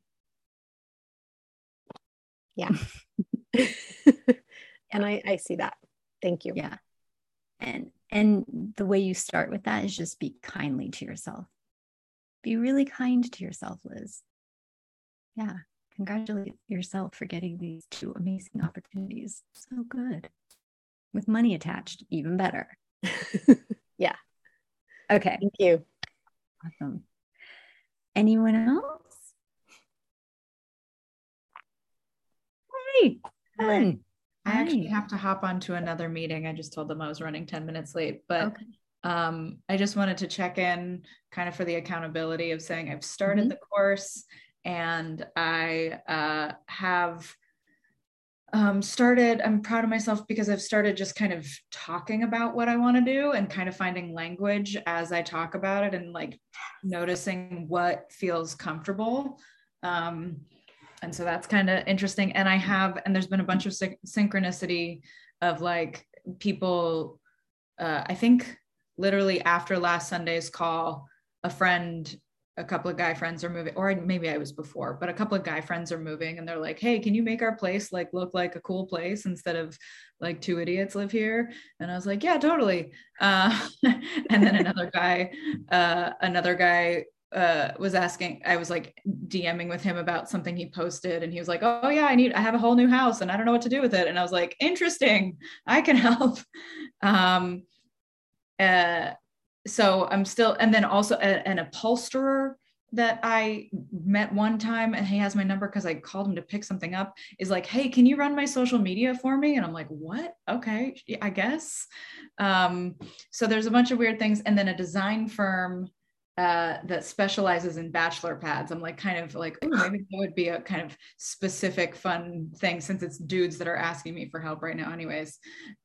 Yeah. And I see that. Thank you. Yeah. And the way you start with that is just be kindly to yourself. Be really kind to yourself, Liz. Yeah. Congratulate yourself for getting these 2 amazing opportunities. So good. With money attached, even better. Yeah. Okay. Thank you. Awesome. Anyone else? Hey, Helen. I actually have to hop onto another meeting. I just told them I was running 10 minutes late, but okay. I just wanted to check in kind of for the accountability of saying I've started the course, and I have started, I'm proud of myself because I've started just kind of talking about what I want to do and kind of finding language as I talk about it and like noticing what feels comfortable. And so that's kind of interesting. And and there's been a bunch of synchronicity of like people, I think literally after last Sunday's call, a couple of guy friends are moving, or maybe I was before, but a couple of guy friends are moving and they're like, hey, can you make our place like look like a cool place instead of like 2 idiots live here? And I was like, yeah, totally. And then another guy was asking, I was like DMing with him about something he posted, and he was like, oh yeah, I have a whole new house and I don't know what to do with it. And I was like, interesting, I can help. So I'm still, and then also an upholsterer that I met one time, and he has my number because I called him to pick something up, is like, hey, can you run my social media for me? And I'm like, what? Okay, I guess. So there's a bunch of weird things. And then a design firm that specializes in bachelor pads. I'm like, kind of like, ooh, maybe that would be a kind of specific fun thing since it's dudes that are asking me for help right now anyways.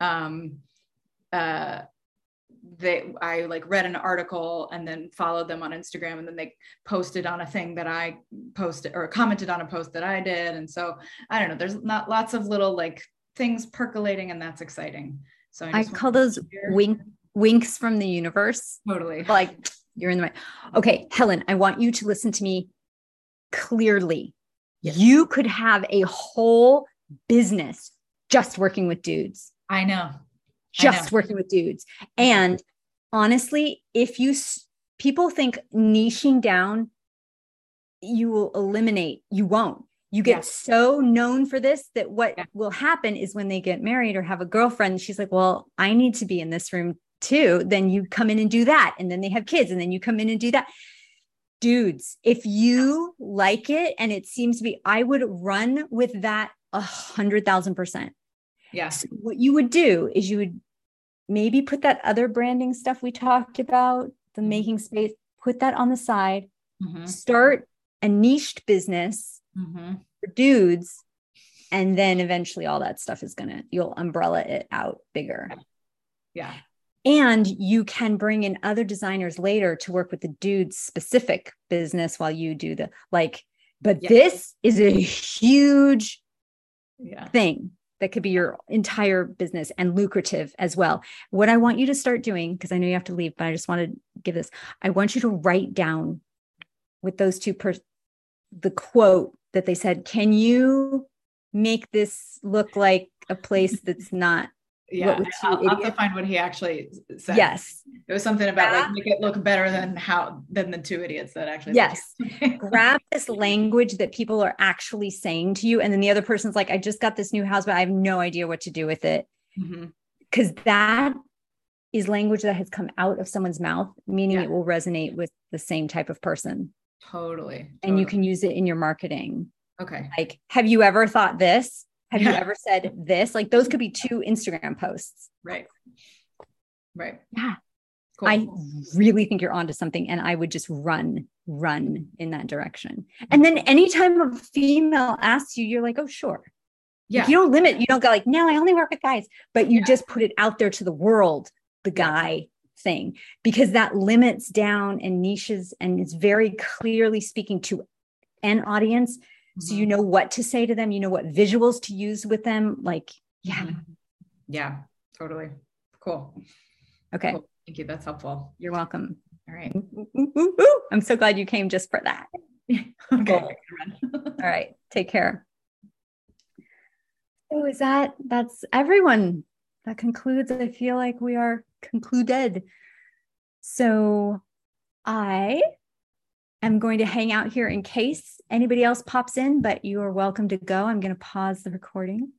I like read an article and then followed them on Instagram, and then they posted on a thing that I posted or commented on a post that I did. And so I don't know, there's not lots of little like things percolating, and that's exciting. So I call those winks from the universe. Totally. Like you're in the right. Okay, Helen, I want you to listen to me clearly. Yes. You could have a whole business just working with dudes. I know. Working with dudes. And honestly, if people think niching down, you will eliminate, you won't. You get so known for this that what will happen is when they get married or have a girlfriend, she's like, well, I need to be in this room too. Then you come in and do that. And then they have kids and then you come in and do that. Dudes, if you like it and it seems to be, I would run with that 100,000%. Yes. So what you would do is you would maybe put that other branding stuff we talked about, the making space, put that on the side, start a niched business for dudes. And then eventually all that stuff is you'll umbrella it out bigger. Yeah. And you can bring in other designers later to work with the dude's specific business while you do this is a huge thing that could be your entire business and lucrative as well. What I want you to start doing, because I know you have to leave, but I just want to give this, I want you to write down with those two, the quote that they said, can you make this look like a place that's not I'll have to find what he actually said. Yes. It was something about like make it look better than the 2 idiots that actually. Yes. Grab this language that people are actually saying to you. And then the other person's like, I just got this new house, but I have no idea what to do with it. Because that is language that has come out of someone's mouth, meaning it will resonate with the same type of person. Totally. And you can use it in your marketing. Okay. Like, have you ever thought this? Have you ever said this? Like those could be 2 Instagram posts. Right. Yeah. Cool. I really think you're onto something. And I would just run in that direction. And then anytime a female asks you, you're like, oh, sure. Yeah. Like, you don't limit. You don't go like, no, I only work with guys, but you just put it out there to the world, the guy thing, because that limits down and niches and is very clearly speaking to an audience. Mm-hmm. So you know what to say to them. You know what visuals to use with them. Like, yeah, totally. Cool. Okay. Cool. Thank you. That's helpful. You're welcome. All right. I'm so glad you came just for that. Okay. All right. Take care. So that's everyone. That concludes. I feel like we are concluded. So I am going to hang out here in case anybody else pops in, but you are welcome to go. I'm going to pause the recording.